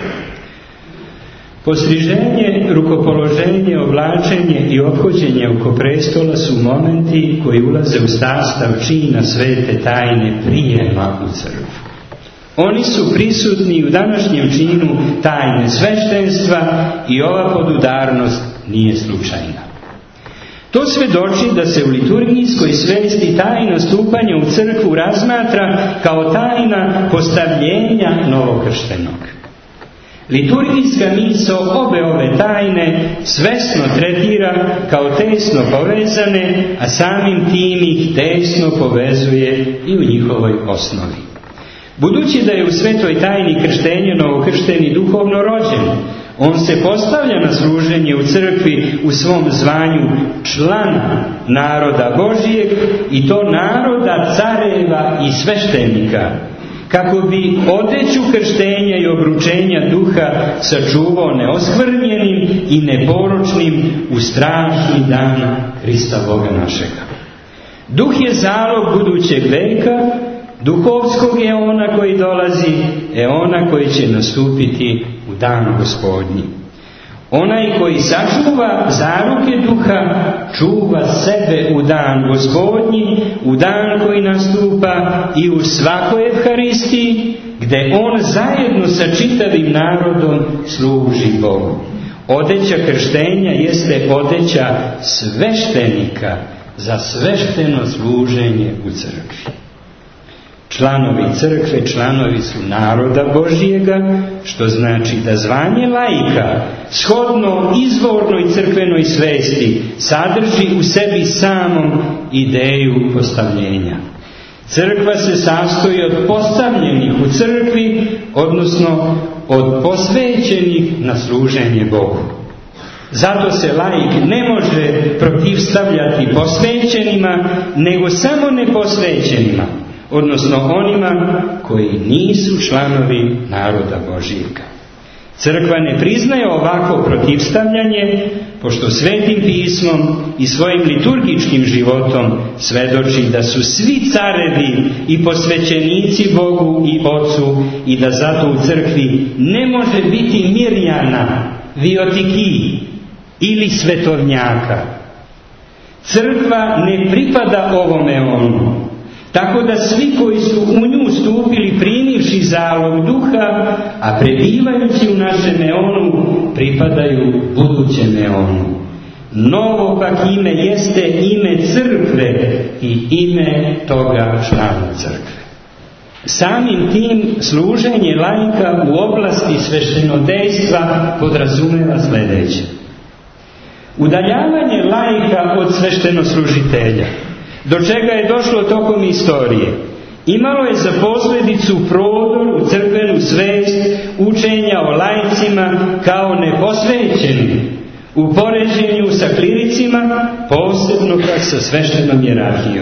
Postriženje, rukopoloženje, oblačenje i ophođenje oko prestola su momenti koji ulaze u sastav čina svete tajne prijema u crkvu. Oni su prisutni u današnjem činu tajne sveštenstva i ova podudarnost nije slučajna. To svedoči da se u liturgijskoj svesti tajna stupanja u crkvu razmatra kao tajna postavljenja novokrštenog. Liturgijska misao obe ove tajne svesno tretira kao tesno povezane, a samim tim ih tesno povezuje i u njihovoj osnovi. Budući da je u svetoj tajni krštenja novokršteni duhovno rođen, on se postavlja na služenje u crkvi u svom zvanju člana naroda Božijeg, i to naroda careva i sveštenika, kako bi odeću krštenja i obručenja duha sačuvao neoskvrnjenim i neporočnim u strašni dan Hrista Boga našega. Duh je zalog budućeg veka, duhovskog eona koji dolazi, eona koji će nastupiti u dan Gospodnji. Onaj koji sačuva zaruke duha, čuva sebe u dan Gospodnji, u dan koji nastupa i u svakoj Evharistiji, gde on zajedno sa čitavim narodom služi Bogu. Odeća krštenja jeste odeća sveštenika za svešteno služenje u crkvi. Članovi crkve, članovi su naroda Božijega, što znači da zvanje laika, shodno izvornoj crkvenoj svesti, sadrži u sebi samom ideju postavljenja. Crkva se sastoji od postavljenih u crkvi, odnosno od posvećenih na služenje Bogu. Zato se laik ne može protivstavljati posvećenima, nego samo neposvećenima, odnosno onima koji nisu članovi naroda Božijega. Crkva ne priznaje ovako protivstavljanje, pošto Svetim pismom i svojim liturgičkim životom svedoči da su svi carevi i posvećenici Bogu i Ocu i da zato u crkvi ne može biti Mirjana, Viotiki ili svetovnjaka. Crkva ne pripada ovome onu. Tako da svi koji su u nju stupili primivši zalog duha, a prebivajući u našem eonu, pripadaju budućem eonu. Novo pak ime jeste ime crkve i ime toga člana crkve. Samim tim služenje laika u oblasti sveštenodejstva podrazumeva sljedeće. Udaljavanje laika od sveštenoslužitelja, do čega je došlo tokom istorije, imalo je za posljedicu prodor u crkvenu svest učenja o laicima kao neposvećenim, u poređenju sa kliricima, posebno pak sa sveštenom hijerarhijom,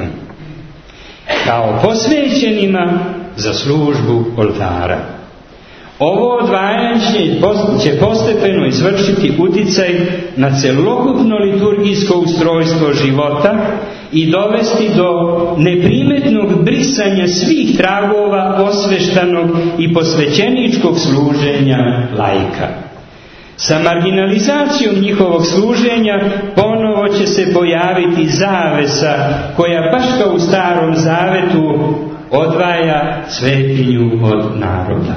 kao posvećenima za službu oltara. Ovo odvajanje će postepeno izvršiti uticaj na celokupno liturgijsko ustrojstvo života i dovesti do neprimetnog brisanja svih tragova osveštanog i posvećeničkog služenja laika. Sa marginalizacijom njihovog služenja ponovo će se pojaviti zavesa koja baš kao u Starom Zavetu odvaja svetinju od naroda.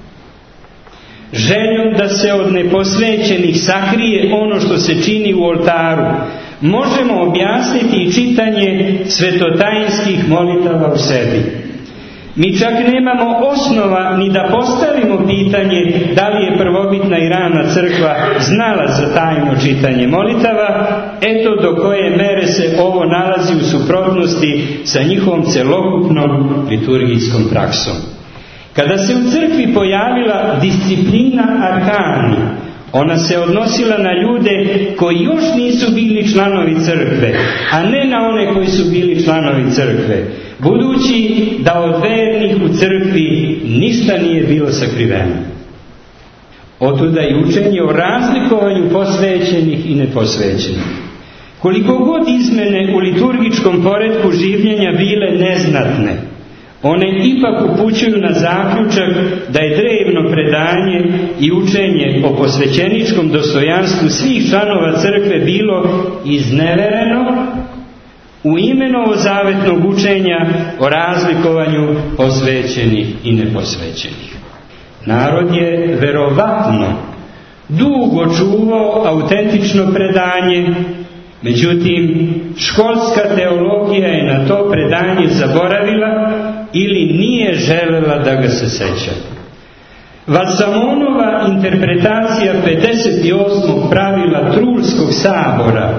Željom da se od neposvećenih sakrije ono što se čini u oltaru, možemo objasniti i čitanje svetotajinskih molitava u sebi. Mi čak nemamo osnova ni da postavimo pitanje da li je prvobitna i rana crkva znala za tajno čitanje molitava, eto do koje mere se ovo nalazi u suprotnosti sa njihovom celokupnom liturgijskom praksom. Kada se u crkvi pojavila disciplina arkani, ona se odnosila na ljude koji još nisu bili članovi crkve, a ne na one koji su bili članovi crkve, budući da od vernih u crkvi ništa nije bilo sakriveno. Otuda i učenje o razlikovanju posvećenih i neposvećenih. Koliko god izmene u liturgičkom poretku življenja bile neznatne, one ipak upućuju na zaključak da je drevno predanje i učenje o posvećeničkom dostojanstvu svih članova crkve bilo iznevereno u ime novozavetnog učenja o razlikovanju posvećenih i neposvećenih. Narod je verovatno dugo čuvao autentično predanje, međutim školska teologija je na to predanje zaboravila ili nije želela da ga se seća. Valsamonova interpretacija 58. pravila Trulskog sabora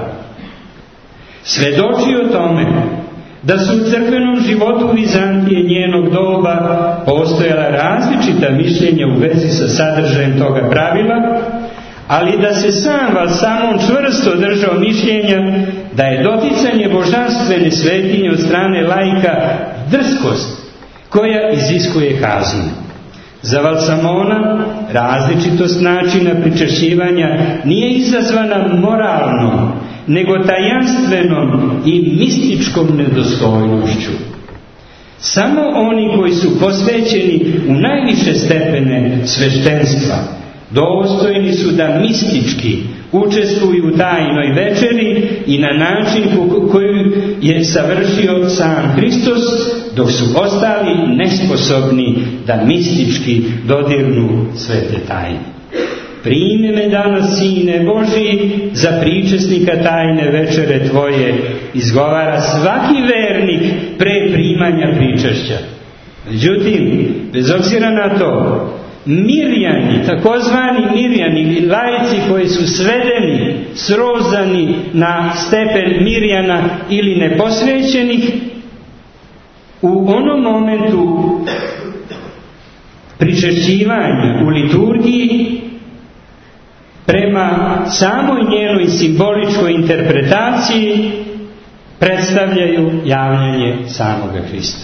svedoči o tome da su u crkvenom životu Vizantije njenog doba postojala različita mišljenja u vezi sa sadržajem toga pravila, ali da se sam Valsamon čvrsto držao mišljenja da je doticanje božanstvene svetinje od strane laika drskost koja iziskuje kaznu. Za Valsamona različitost načina pričešćivanja nije izazvana moralnom, nego tajanstvenom i mističkom nedostojnošću. Samo oni koji su posvećeni u najviše stepene sveštenstva dostojni su da mistički učestvuju u tajnoj večeri i na način koju je savršio sam Hristos, dok su ostali nesposobni da mistički dodirnu svete tajne. Primi me danas, Sine Božji, za pričesnika tajne večere Tvoje, izgovara svaki vernik pre primanja pričešća. Međutim, bez obzira na to, Mirjani, takozvani Mirjani ili laici koji su svedeni, srozani na stepen Mirjana ili neposvećenih, u onom momentu pričešćivanja u liturgiji prema samoj njenoj simboličkoj interpretaciji predstavljaju javljanje samoga Hrista.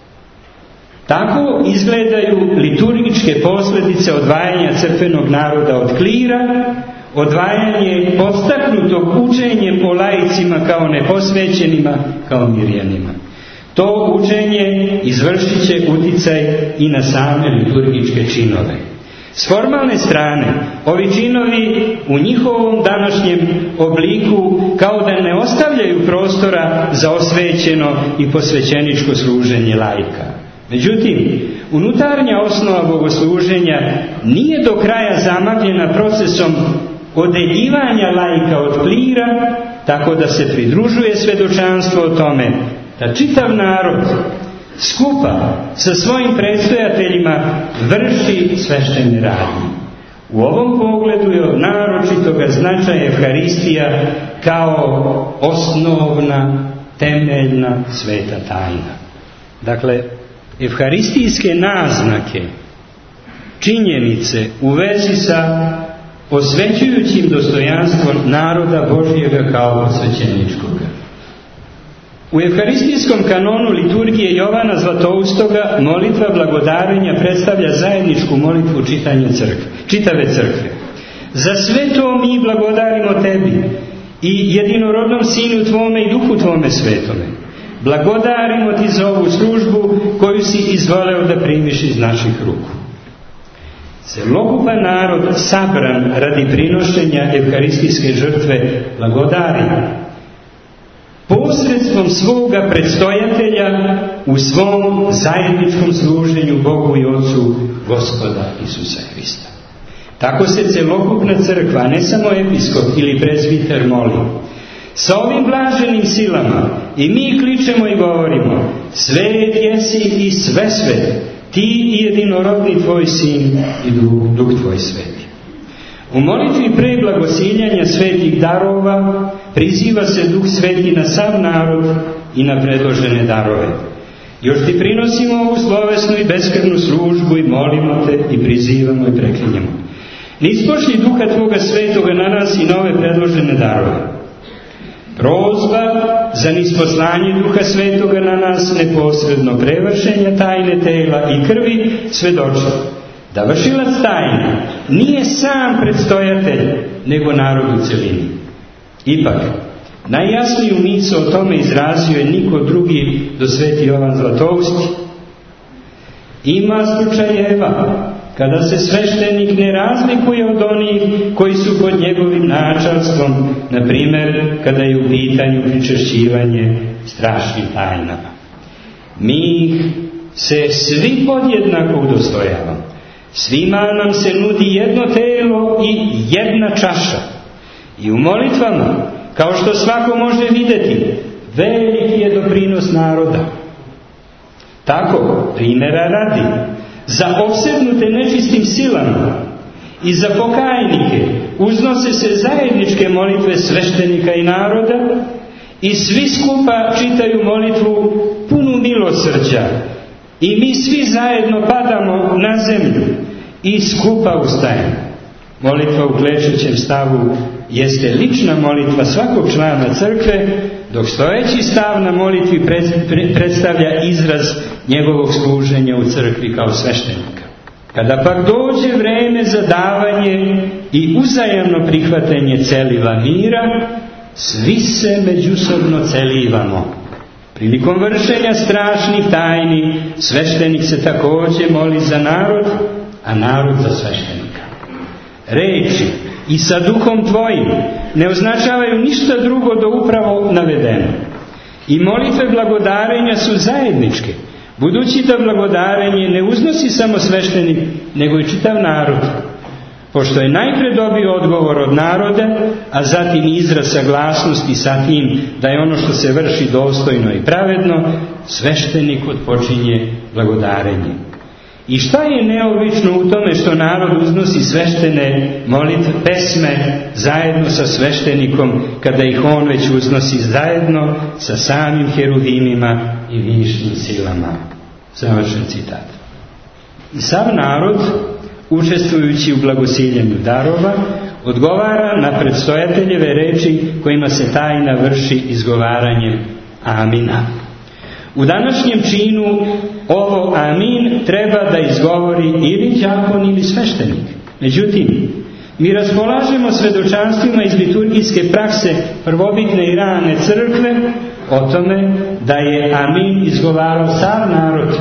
Tako izgledaju liturgičke posljedice odvajanja crkvenog naroda od klira, odvajanje podstaknutog učenjem o laicima kao neposvećenima, kao mirjanima. To učenje izvršit će uticaj i na same liturgičke činove. S formalne strane, ovi činovi u njihovom današnjem obliku kao da ne ostavljaju prostora za osvećeno i posvećeničko služenje laika. Međutim, unutarnja osnova bogosluženja nije do kraja zamagljena procesom odeljivanja laika od klira, tako da se pridružuje svjedočanstvo o tome da čitav narod skupa sa svojim predstojateljima vrši sveštene radnje. U ovom pogledu je od naročitoga značaja Evharistija kao osnovna, temeljna sveta tajna. Dakle, evharistijske naznake, činjenice u vezi sa osvećujućim dostojanstvom naroda Božjega kao osvećeničkoga. U evharistijskom kanonu liturgije Jovana Zlatoustoga molitva blagodarenja predstavlja zajedničku molitvu čitave crkve. Za sve to mi blagodarimo Tebi i jedinorodnom Sinu Tvome i Duhu Tvome Svetome. Blagodarimo Ti za ovu službu koju si izvoleo da primiš iz naših ruku. Celokupan narod sabran radi prinošenja evharistijske žrtve blagodari posredstvom svoga predstojatelja u svom zajedničkom služenju Bogu i Otcu Gospoda Isusa Hrista. Tako se celokupna crkva, ne samo episkop ili prezbiter, moli. Sa ovim blaženim silama i mi kličemo i govorimo: Svet jesi i sve svet, Ti i jedinorodni Tvoj Sin i Duh Tvoj Sveti. U molitvi pre blagosiljanja svetih darova priziva se Duh Sveti na sav narod i na predložene darove. Još Ti prinosimo ovu slovesnu i beskrvnu službu i molimo Te i prizivamo i preklinjamo. Nispošli Duha Tvoga Svetoga na nas i na ove predložene darove. Prozba za nisposlanje Duha Svetoga na nas neposredno prevršenja tajne tela i krvi svedoči da vršilac tajne nije sam predstojatelj, nego narod u celini. Ipak, najjasniju misao o tome izrazio je niko drugi do sveti Jovan Zlatousti. Ima slučajeva kada se sveštenik ne razlikuje od onih koji su pod njegovim načelstvom, na primjer kada je u pitanju pričešćivanje strašnim tajnama. Mi se svi podjednako udostojavamo. Svima nam se nudi jedno telo i jedna čaša. I u molitvama, kao što svako može vidjeti, veliki je doprinos naroda. Tako, primjera radi, za opsednute nečistim silama i za pokajnike uznose se zajedničke molitve sveštenika i naroda i svi skupa čitaju molitvu punu milosrđa i mi svi zajedno padamo na zemlju i skupa ustajemo. Molitva u klečećem stavu jeste lična molitva svakog člana crkve, dok stojeći stav na molitvi predstavlja izraz njegovog služenja u crkvi kao sveštenika. Kada pak dođe vreme za davanje i uzajamno prihvatanje celiva mira, svi se međusobno celivamo. Prilikom vršenja strašnih tajni, sveštenik se također moli za narod, a narod za sveštenika. Reči i sa duhom tvojim ne označavaju ništa drugo do upravo navedeno. I molitve blagodarenja su zajedničke, budući da blagodarenje ne uznosi samo sveštenik, nego i čitav narod. Pošto je najpre dobio odgovor od naroda, a zatim izraz saglasnosti sa tim da je ono što se vrši dostojno i pravedno, sveštenik odpočinje blagodarenje. I šta je neobično u tome što narod uznosi sveštene molitve, pesme zajedno sa sveštenikom, kada ih on već uznosi zajedno sa samim heruvimima i višnim silama? Završen citat. I sav narod, učestvujući u blagosiljenju darova, odgovara na predstojateljeve reči kojima se tajna vrši izgovaranjem amina. U današnjem činu ovo amin treba da izgovori ili đakon ili sveštenik. Međutim, mi raspolažemo svedočanstvima iz liturgijske prakse prvobitne i rane crkve o tome da je amin izgovarao sav narod.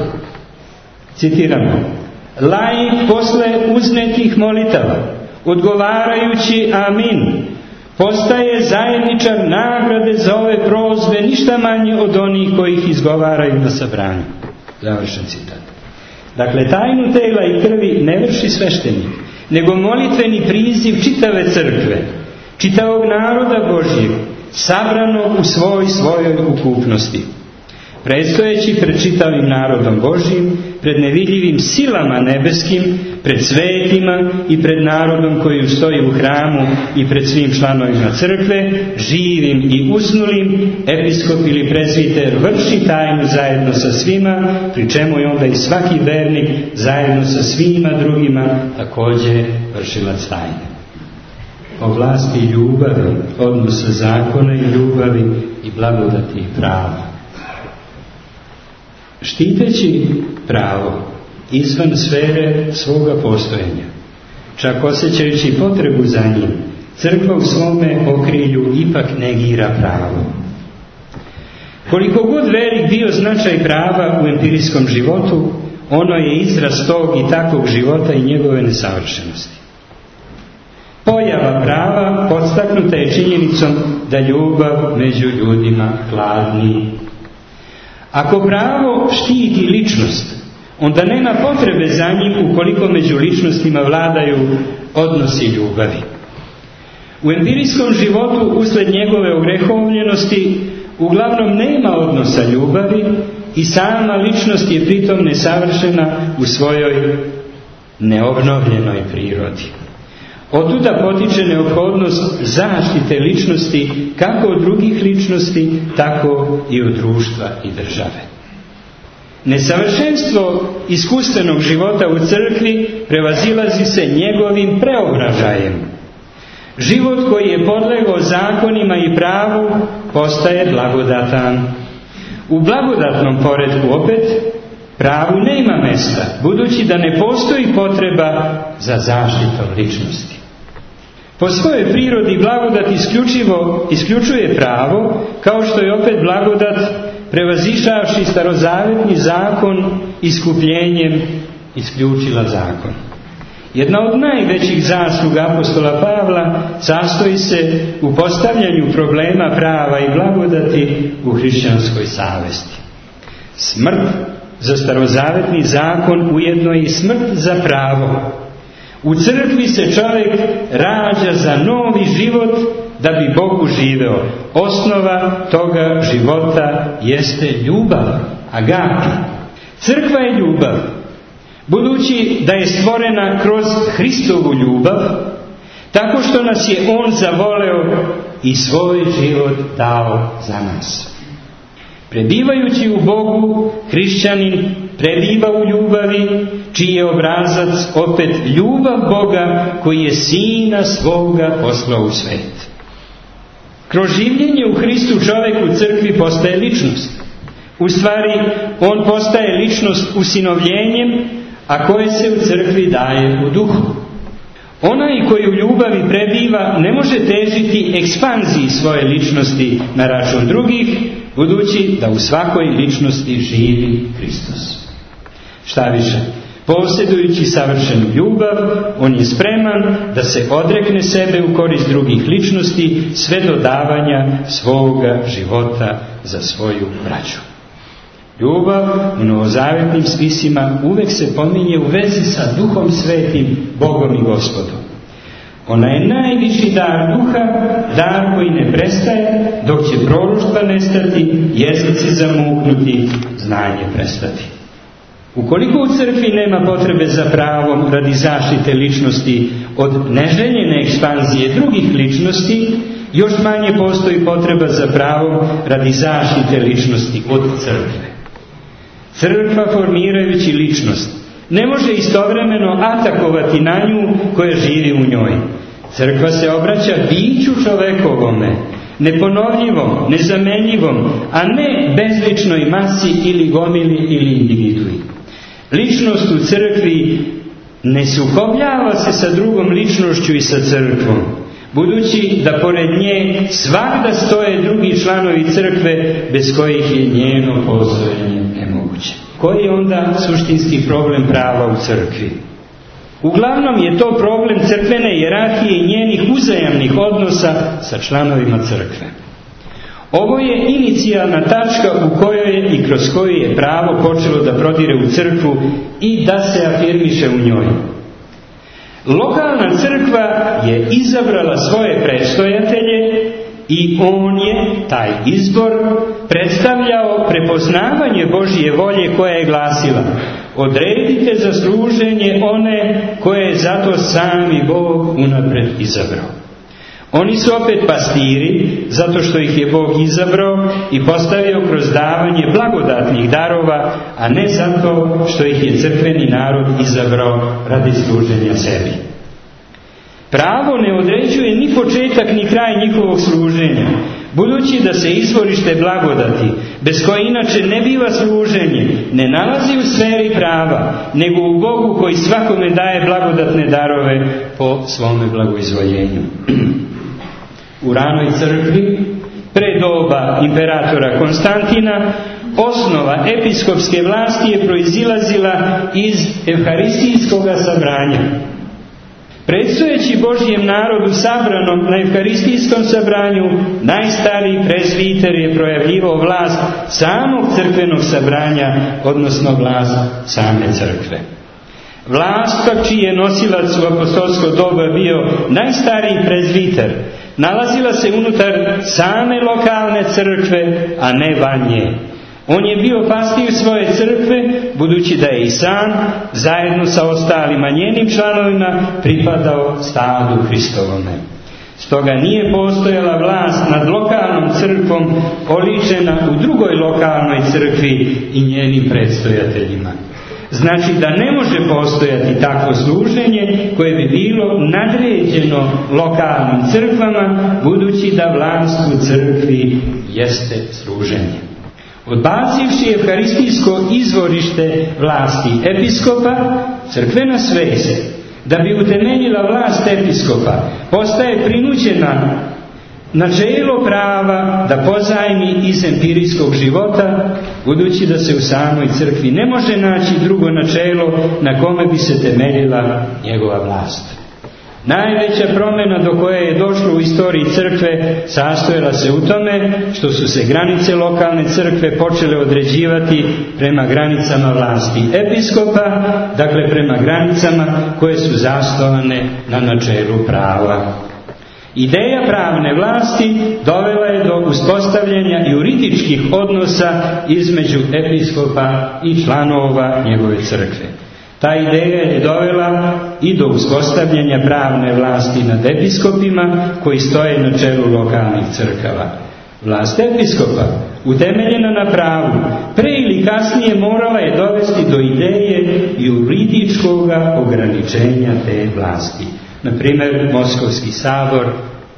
Citiramo: laik posle uznetih molitava, odgovarajući amin, postaje zajedničar nagrade za ove prozbe ništa manje od onih koji ih izgovaraju na sabranju. Završen citat. Dakle, tajnu tela i krvi ne vrši sveštenik, nego molitveni priziv čitave crkve, čitavog naroda Božjeg, sabrano u svojoj ukupnosti. Predstojeći pred čitavim narodom Božjim, pred nevidljivim silama nebeskim, pred svetima i pred narodom koji stoji u hramu i pred svim članovima crkve, živim i usnulim, episkop ili prezviter vrši tajnu zajedno sa svima, pri čemu je onda i svaki vernik zajedno sa svima drugima također vršilac tajne. O vlasti ljubavi, odnosa zakona i ljubavi i blagodati i prava. Štiteći pravo izvan sfere svoga postojanja, čak osjećajući potrebu za njim, crkva u svome okrilju ipak negira pravo. Koliko god velik bio značaj prava u empirijskom životu, ono je izraz tog i takvog života i njegove nesavršenosti. Pojava prava podstaknuta je činjenicom da ljubav među ljudima hladni. Ako pravo štiti ličnost, onda nema potrebe za njim ukoliko među ličnostima vladaju odnosi ljubavi. U empirijskom životu usled njegove ogrehovljenosti uglavnom nema odnosa ljubavi i sama ličnost je pritom nesavršena u svojoj neobnovljenoj prirodi. Otuda potiče neophodnost zaštite ličnosti kako od drugih ličnosti, tako i od društva i države. Nesavršenstvo iskustvenog života u crkvi prevazilazi se njegovim preobražajem. Život koji je podlegao zakonima i pravu postaje blagodatan. U blagodatnom poretku opet pravu nema mesta, budući da ne postoji potreba za zaštitom ličnosti. Po svojoj prirodi blagodat isključuje pravo, kao što je opet blagodat, prevazišavši starozavetni zakon iskupljenjem, isključila zakon. Jedna od najvećih zasluga apostola Pavla sastoji se u postavljanju problema prava i blagodati u hrišćanskoj savesti. Smrt za starozavetni zakon ujedno je i smrt za pravo. U crkvi se čovjek rađa za novi život da bi Bogu živeo. Osnova toga života jeste ljubav, agape. Crkva je ljubav, budući da je stvorena kroz Hristovu ljubav, tako što nas je On zavoleo i svoj život dao za nas. Prebivajući u Bogu, hrišćanin prebiva u ljubavi, čiji je obrazac opet ljubav Boga koji je Sina svoga poslao u svet. Kroz življenje u Hristu čovjek u crkvi postaje ličnost. U stvari, on postaje ličnost usinovljenjem, a koje se u crkvi daje u duhu. Onaj koji u ljubavi prebiva ne može težiti ekspanziji svoje ličnosti na račun drugih, budući da u svakoj ličnosti živi Hristos. Šta više, posjedujući savršenu ljubav, on je spreman da se odrekne sebe u korist drugih ličnosti, sve do davanja svoga života za svoju braću. Ljubav u novozavetnim spisima uvek se pominje u vezi sa Duhom Svetim, Bogom i Gospodom. Ona je najviši dar duha, dar koji ne prestaje, dok će proroštva nestati, jezici zamuknuti, znanje prestati. Ukoliko u crkvi nema potrebe za pravom radi zaštite ličnosti od neželjene ekspanzije drugih ličnosti, još manje postoji potreba za pravom radi zaštite ličnosti od crkve. Crkva, formirajući ličnost, ne može istovremeno atakovati na nju koja živi u njoj. Crkva se obraća biću čovekovome, neponovljivom, nezamenljivom, a ne bezličnoj masi ili gomili ili individui. Ličnost u crkvi ne sukobljava se sa drugom ličnošću i sa crkvom, budući da pored nje svagda stoje drugi članovi crkve bez kojih je njeno postojanje nemoguće. Koji je onda suštinski problem prava u crkvi? Uglavnom je to problem crkvene hijerarhije i njenih uzajamnih odnosa sa članovima crkve. Ovo je inicijalna tačka u kojoj je i kroz koju je pravo počelo da prodire u crkvu i da se afirmiše u njoj. Lokalna crkva je izabrala svoje predstojatelje i on je, taj izbor, predstavljao prepoznavanje Božje volje koja je glasila: odredite za služenje one koje je zato sami Bog unapred izabrao. Oni su opet pastiri, zato što ih je Bog izabrao i postavio kroz davanje blagodatnih darova, a ne zato što ih je crkveni narod izabrao radi služenja sebi. Pravo ne određuje ni početak ni kraj njihovog služenja, budući da se izvorište blagodati, bez koje inače ne biva služenje, ne nalazi u sferi prava, nego u Bogu koji svakome daje blagodatne darove po svome blagoizvoljenju. U ranoj crkvi, pre doba imperatora Konstantina, osnova episkopske vlasti je proizilazila iz evharistijskog sabranja. Predstojeći Božjem narodu sabranom na evharistijskom sabranju, najstariji prezbiter je projavljivao vlast samog crkvenog sabranja, odnosno vlast same crkve. Vlast, pak čiji je nosilac u apostolsko doba bio najstariji prezbiter, nalazila se unutar same lokalne crkve, a ne van nje. On je bio pastir svoje crkve, budući da je i sam, zajedno sa ostalima njenim članovima, pripadao stadu Hristovome. Stoga nije postojala vlast nad lokalnom crkvom oličena u drugoj lokalnoj crkvi i njenim predstojateljima. Znači da ne može postojati takvo služenje koje bi bilo nadređeno lokalnim crkvama, budući da vlast u crkvi jeste služenje. Odbacivši evharistijsko izvorište vlasti episkopa, crkvena svest, da bi utemeljila vlast episkopa, postaje prinuđena načelo prava da pozajmi iz empirijskog života, budući da se u samoj crkvi ne može naći drugo načelo na kome bi se temeljila njegova vlast. Najveća promjena do koje je došlo u istoriji crkve sastojala se u tome što su se granice lokalne crkve počele određivati prema granicama vlasti episkopa, dakle prema granicama koje su zasnovane na načelu prava. Ideja pravne vlasti dovela je do uspostavljanja juridičkih odnosa između episkopa i članova njegove crkve. Ta ideja je dovela i do uspostavljanja pravne vlasti nad episkopima koji stoje na čelu lokalnih crkava. Vlast episkopa, utemeljena na pravu, pre ili kasnije morala je dovesti do ideje juridičkog ograničenja te vlasti. Na primjer, Moskovski sabor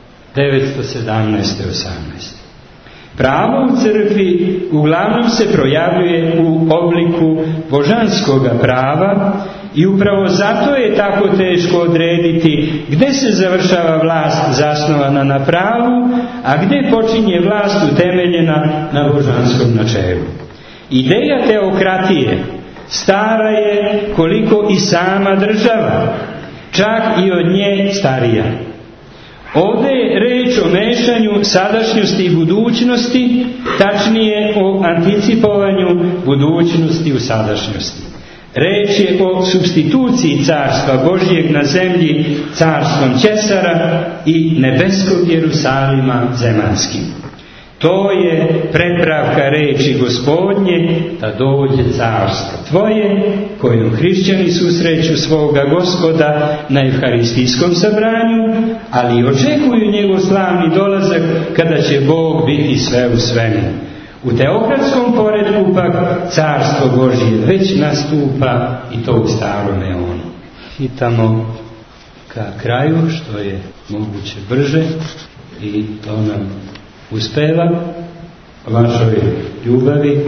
917-18. Pravo u crkvi uglavnom se projavljuje u obliku božanskoga prava I upravo zato je tako teško odrediti gdje se završava vlast zasnovana na pravu, a gdje počinje vlast utemeljena na božanskom načelu. Ideja teokratije stara je koliko i sama država, čak i od nje starija. Ovdje je reč o mešanju sadašnjosti i budućnosti, tačnije o anticipovanju budućnosti u sadašnjosti. Reč je o supstituciji carstva Božjeg na zemlji carstvom Ćesara i nebeskog Jerusalima zemanskim. To je prepravka reči Gospodnje da dođe carstvo Tvoje, kojom hrišćani susreću svoga Gospoda na evharistijskom sabranju, ali očekuju njegov slavni dolazak kada će Bog biti sve u svemu. U teokratskom poredku pak carstvo Božje već nastupa i to u starom eonu. Hitamo ka kraju što je moguće brže i to nam uspeva vašoj ljubavi,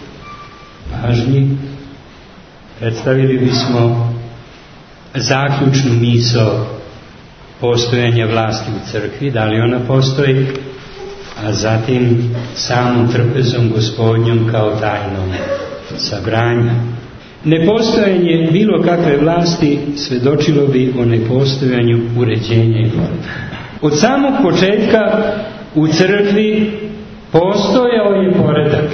pažnji. Predstavili bismo zaključnu misao postojanja vlasti u crkvi, da li ona postoji, a zatim samom trpezom Gospodnjom kao tajnom sabranja. Nepostojanje bilo kakve vlasti svedočilo bi o nepostojanju uređenja i poretka. Od samog početka u crkvi postojao je poredak,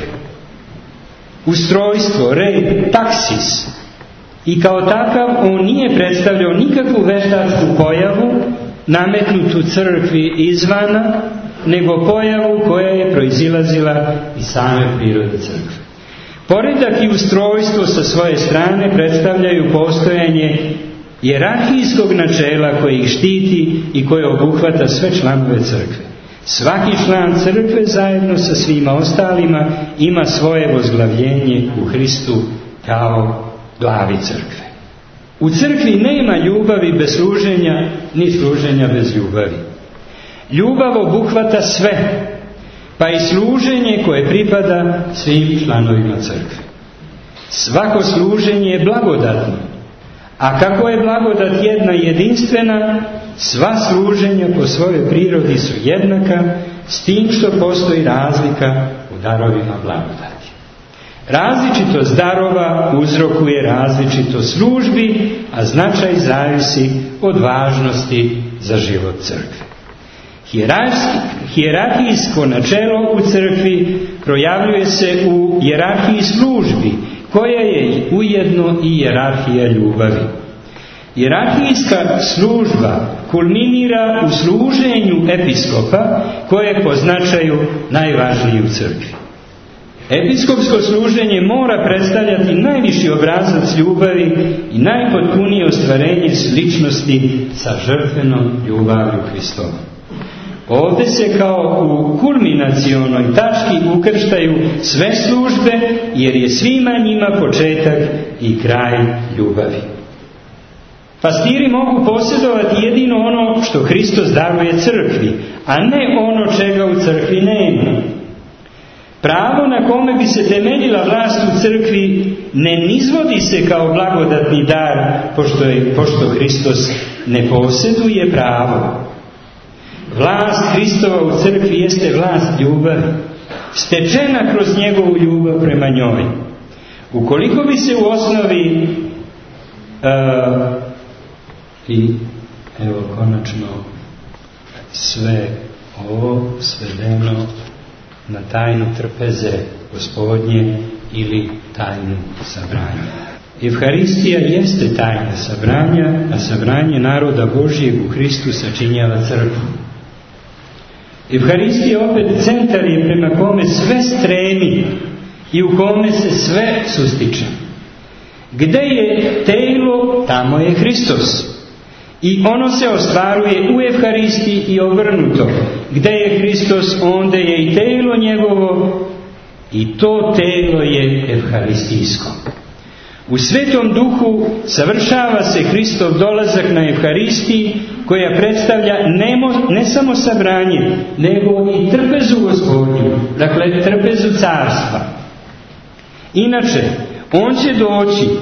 ustrojstvo, red, taksis, i kao takav on nije predstavljao nikakvu veštačku pojavu nametnutu crkvi izvana, nego pojavu koja je proizilazila iz same prirode crkve. Poredak i ustrojstvo sa svoje strane predstavljaju postojanje hijerarhijskog načela koje ih štiti i koje obuhvata sve članove crkve. Svaki član crkve zajedno sa svima ostalima ima svoje vozglavljenje u Hristu kao glavi crkve. U crkvi nema ljubavi bez služenja, ni služenja bez ljubavi. Ljubav obuhvata sve, pa i služenje koje pripada svim članovima crkve. Svako služenje je blagodatno, a kako je blagodat jedna i jedinstvena, sva služenja po svojoj prirodi su jednaka, s tim što postoji razlika u darovima blagodati. Različitost darova uzrokuje različitost službi, a značaj zavisi od važnosti za život crkve. Hijerarhijsko načelo u crkvi projavljuje se u hijerarhiji službi, koja je ujedno i hijerarhija ljubavi. Hijerarhijska služba kulminira u služenju episkopa, koje je po značaju najvažnije u crkvi. Episkopsko služenje mora predstavljati najviši obrazac ljubavi i najpotpunije ostvarenje sličnosti sa žrtvenom ljubavlju Hristovom. Ovdje se kao u kulminacionoj tački ukrštaju sve službe, jer je svima njima početak i kraj ljubavi. Pastiri mogu posjedovati jedino ono što Hristos daruje crkvi, a ne ono čega u crkvi nema. Pravo na kome bi se temeljila vlast u crkvi ne nizvodi se kao blagodatni dar, pošto Hristos ne posjeduje pravo. Vlast Hristova u crkvi jeste vlast ljubavi, stečena kroz njegovu ljubav prema njoj. Ukoliko bi se u osnovi i evo konačno sve ovo svedeno na tajnu trpeze Gospodnje ili tajnu sabranja. Evharistija jeste tajna sabranja, a sabranje naroda Božijeg u Hristu sačinjava crkvu. Evharistija opet centar je prema kome sve stremi i u kome se sve sustiče. Gde je telo, tamo je Hristos. I ono se ostvaruje u Evharistiji i obrnuto. Gde je Hristos, onda je i telo njegovo, i to telo je evharistijsko. U Svetom Duhu savršava se Hristov dolazak na Evharistiji, koja predstavlja ne samo sabranje, nego i trpezu Gospodnju, dakle trpezu carstva. Inače, on će doći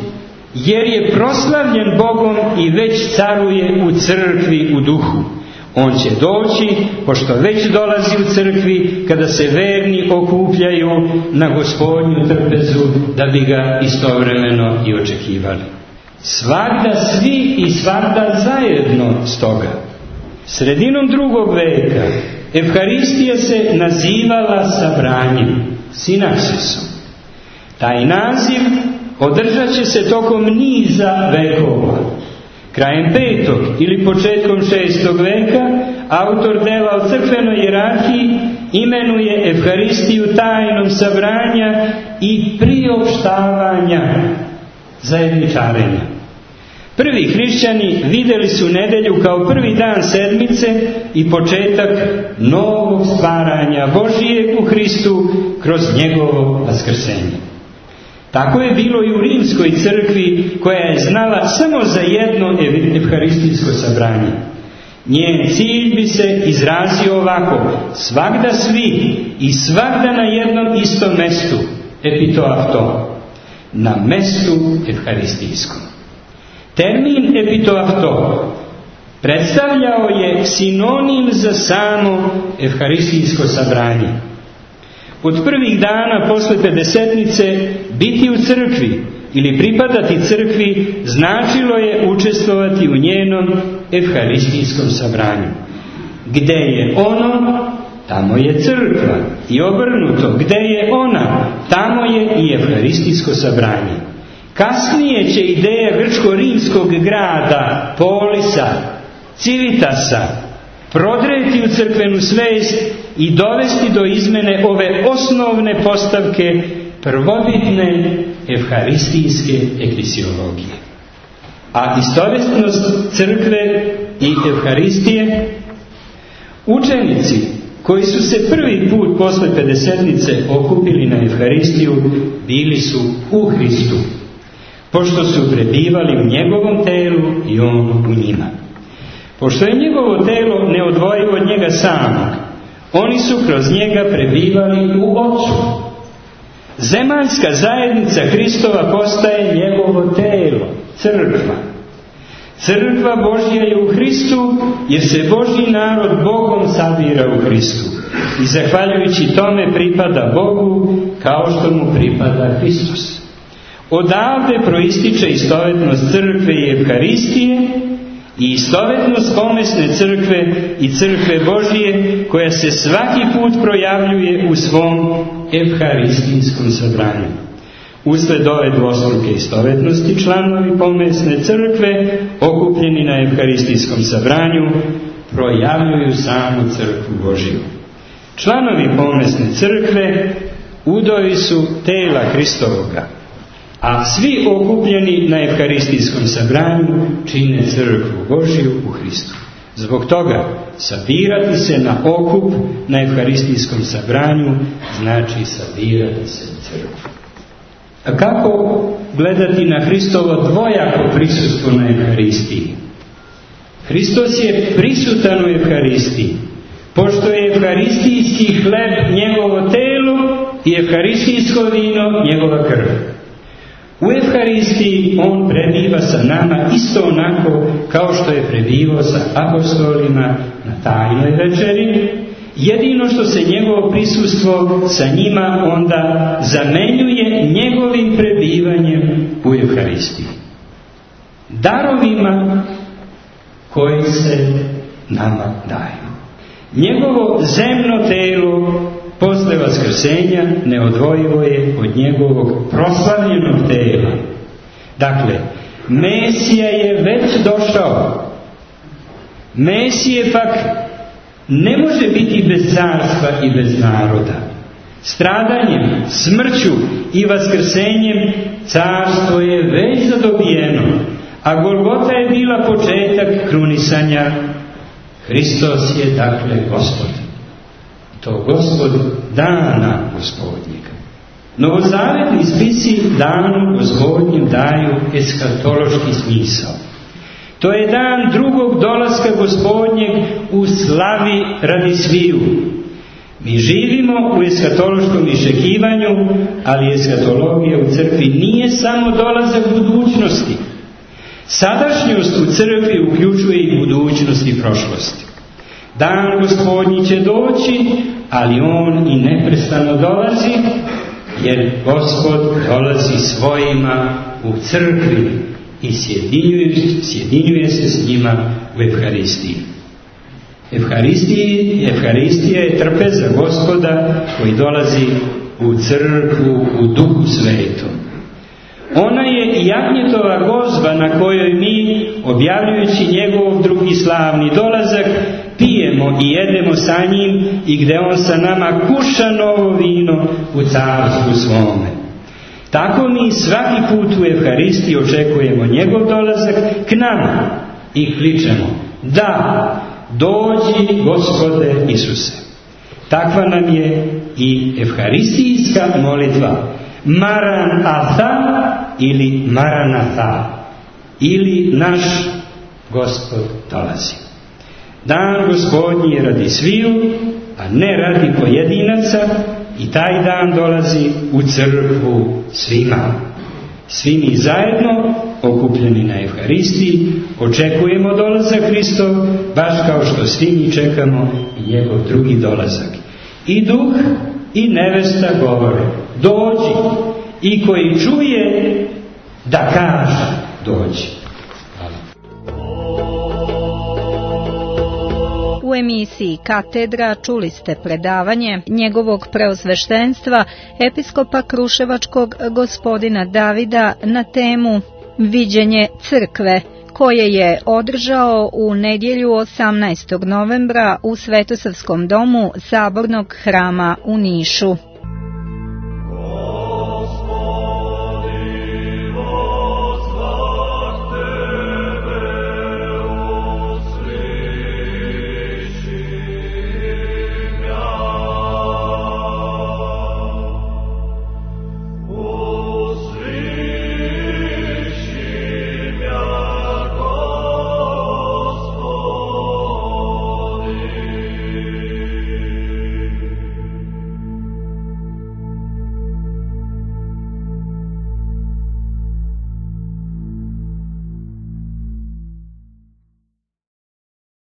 jer je proslavljen Bogom i već caruje u crkvi u duhu. On će doći, pošto već dolazi u crkvi, kada se verni okupljaju na Gospodnju trpezu, da bi ga istovremeno i očekivali. Svagda svi i svagda zajedno stoga. Sredinom 2. veka Evharistija se nazivala sabranjem, sinaksisom. Taj naziv održat će se tokom niza vekova. Krajem 5. ili početkom 6. veka autor dela o crkvenoj hijerarhiji imenuje Evharistiju tajnom sabranja i priopštavanja, zajedničarenja. Prvi hrišćani vidjeli su nedelju kao prvi dan sedmice i početak novog stvaranja Božijeg u Hristu kroz njegovo vaskrsenje. Tako je bilo i u rimskoj crkvi, koja je znala samo za jedno evharistijsko sabranje. Njen cilj bi se izrazio ovako: svagda svi i svagda na jednom istom mestu, epitoafto, na mestu evharistijskom. Termin epitoafto predstavljao je sinonim za samo evharistijsko sabranje. Od prvih dana posle Pedesetnice biti u crkvi ili pripadati crkvi značilo je učestvovati u njenom evharistijskom sabranju. Gde je ono, tamo je crkva, i obrnuto, gde je ona, tamo je i evharistijsko sabranje. Kasnije će ideja grčko-rimskog grada, polisa, civitasa, prodreti u crkvenu svest i dovesti do izmene ove osnovne postavke prvobitne evharistijske eklesiologije. A istovjetnost crkve i evharistije, učenici koji su se prvi put posle Pedesetnice okupili na evharistiju, bili su u Hristu, pošto su prebivali u njegovom telu i on u njima. Pošto je njegovo telo neodvojivo od njega samog, oni su kroz njega prebivali u Otcu. Zemaljska zajednica Hristova postaje njegovo telo, crkva. Crkva Božja je u Hristu, jer se Božji narod Bogom sabira u Hristu. I zahvaljujući tome pripada Bogu, kao što mu pripada Hristos. Odavde proističe istovetnost crkve i evharistije i istovetnost pomesne crkve i crkve Božije, koja se svaki put projavljuje u svom evharistijskom sabranju. Usled ove dvostruke istovetnosti članovi pomesne crkve, okupljeni na evharistijskom sabranju, projavljuju samu crkvu Božiju. Članovi pomesne crkve udovi su tela Hristovoga, a svi okupljeni na evharistijskom sabranju čine crkvu Božiju u Hristu. Zbog toga sabirati se na okup na evharistijskom sabranju znači sabirati se u crkvu. A kako gledati na Hristovo dvojako prisustvo na evharistiji? Hristos je prisutan u evharistiji, pošto je evharistijski hleb njegovo telo i evharistijsko vino njegova krv. U evharistiji on prebiva sa nama isto onako kao što je prebivao sa apostolima na tajnoj večeri, jedino što se njegovo prisustvo sa njima onda zamenjuje njegovim prebivanjem u evharistiji. Darovima koji se nama daju. Njegovo zemno telo posle vaskrsenja neodvojivo je od njegovog proslavljenog tela. Dakle, Mesija je već došao. Mesije pak ne može biti bez carstva i bez naroda. Stradanjem, smrću i vaskrsenjem carstvo je već zadobijeno, a Golgota je bila početak krunisanja. Hristos je dakle Gospod. To Gospod dana Gospodnjega. Novozavetni spisi danu Gospodnjem daju eskatološki smisao. To je dan drugog dolaska Gospodnjeg u slavi radi sviju. Mi živimo u eskatološkom iščekivanju, ali eskatologija u crkvi nije samo dolazak budućnosti. Sadašnjost u crkvi uključuje i budućnost i prošlost. Dan Gospodnji će doći, ali on i neprestano dolazi, jer Gospod dolazi svojima u crkvi i sjedinjuje se s njima u Evharistiji. Evharistija je trpeza Gospoda koji dolazi u crkvu u Duhu Svetom. Ona je jagnjetova gozba na kojoj mi, objavljujući njegov drugi slavni dolazak, pijemo i jedemo sa njim i gde on sa nama kuša novo vino u carstvu svome. Tako mi svaki put u Evharistiji očekujemo njegov dolazak k nama i kličemo: da, dođi Gospode Isuse. Takva nam je i evharistijska molitva Maranatha ili Maranatha, ili naš Gospod dolazi. Dan Gospodnji je radi sviju, a ne radi pojedinaca, i taj dan dolazi u crkvu svima. Svi mi zajedno, okupljeni na Evharistiji, očekujemo dolazak Hristov, baš kao što svi mi čekamo i njegov drugi dolazak. I duh i nevesta govore: dođi, i koji čuje da kaže: dođi. U emisiji Katedra čuli ste predavanje njegovog preosveštenstva episkopa Kruševačkog gospodina Davida na temu Viđenje crkve, koje je održao u nedjelju 18. novembra u Svetosavskom domu Sabornog hrama u Nišu.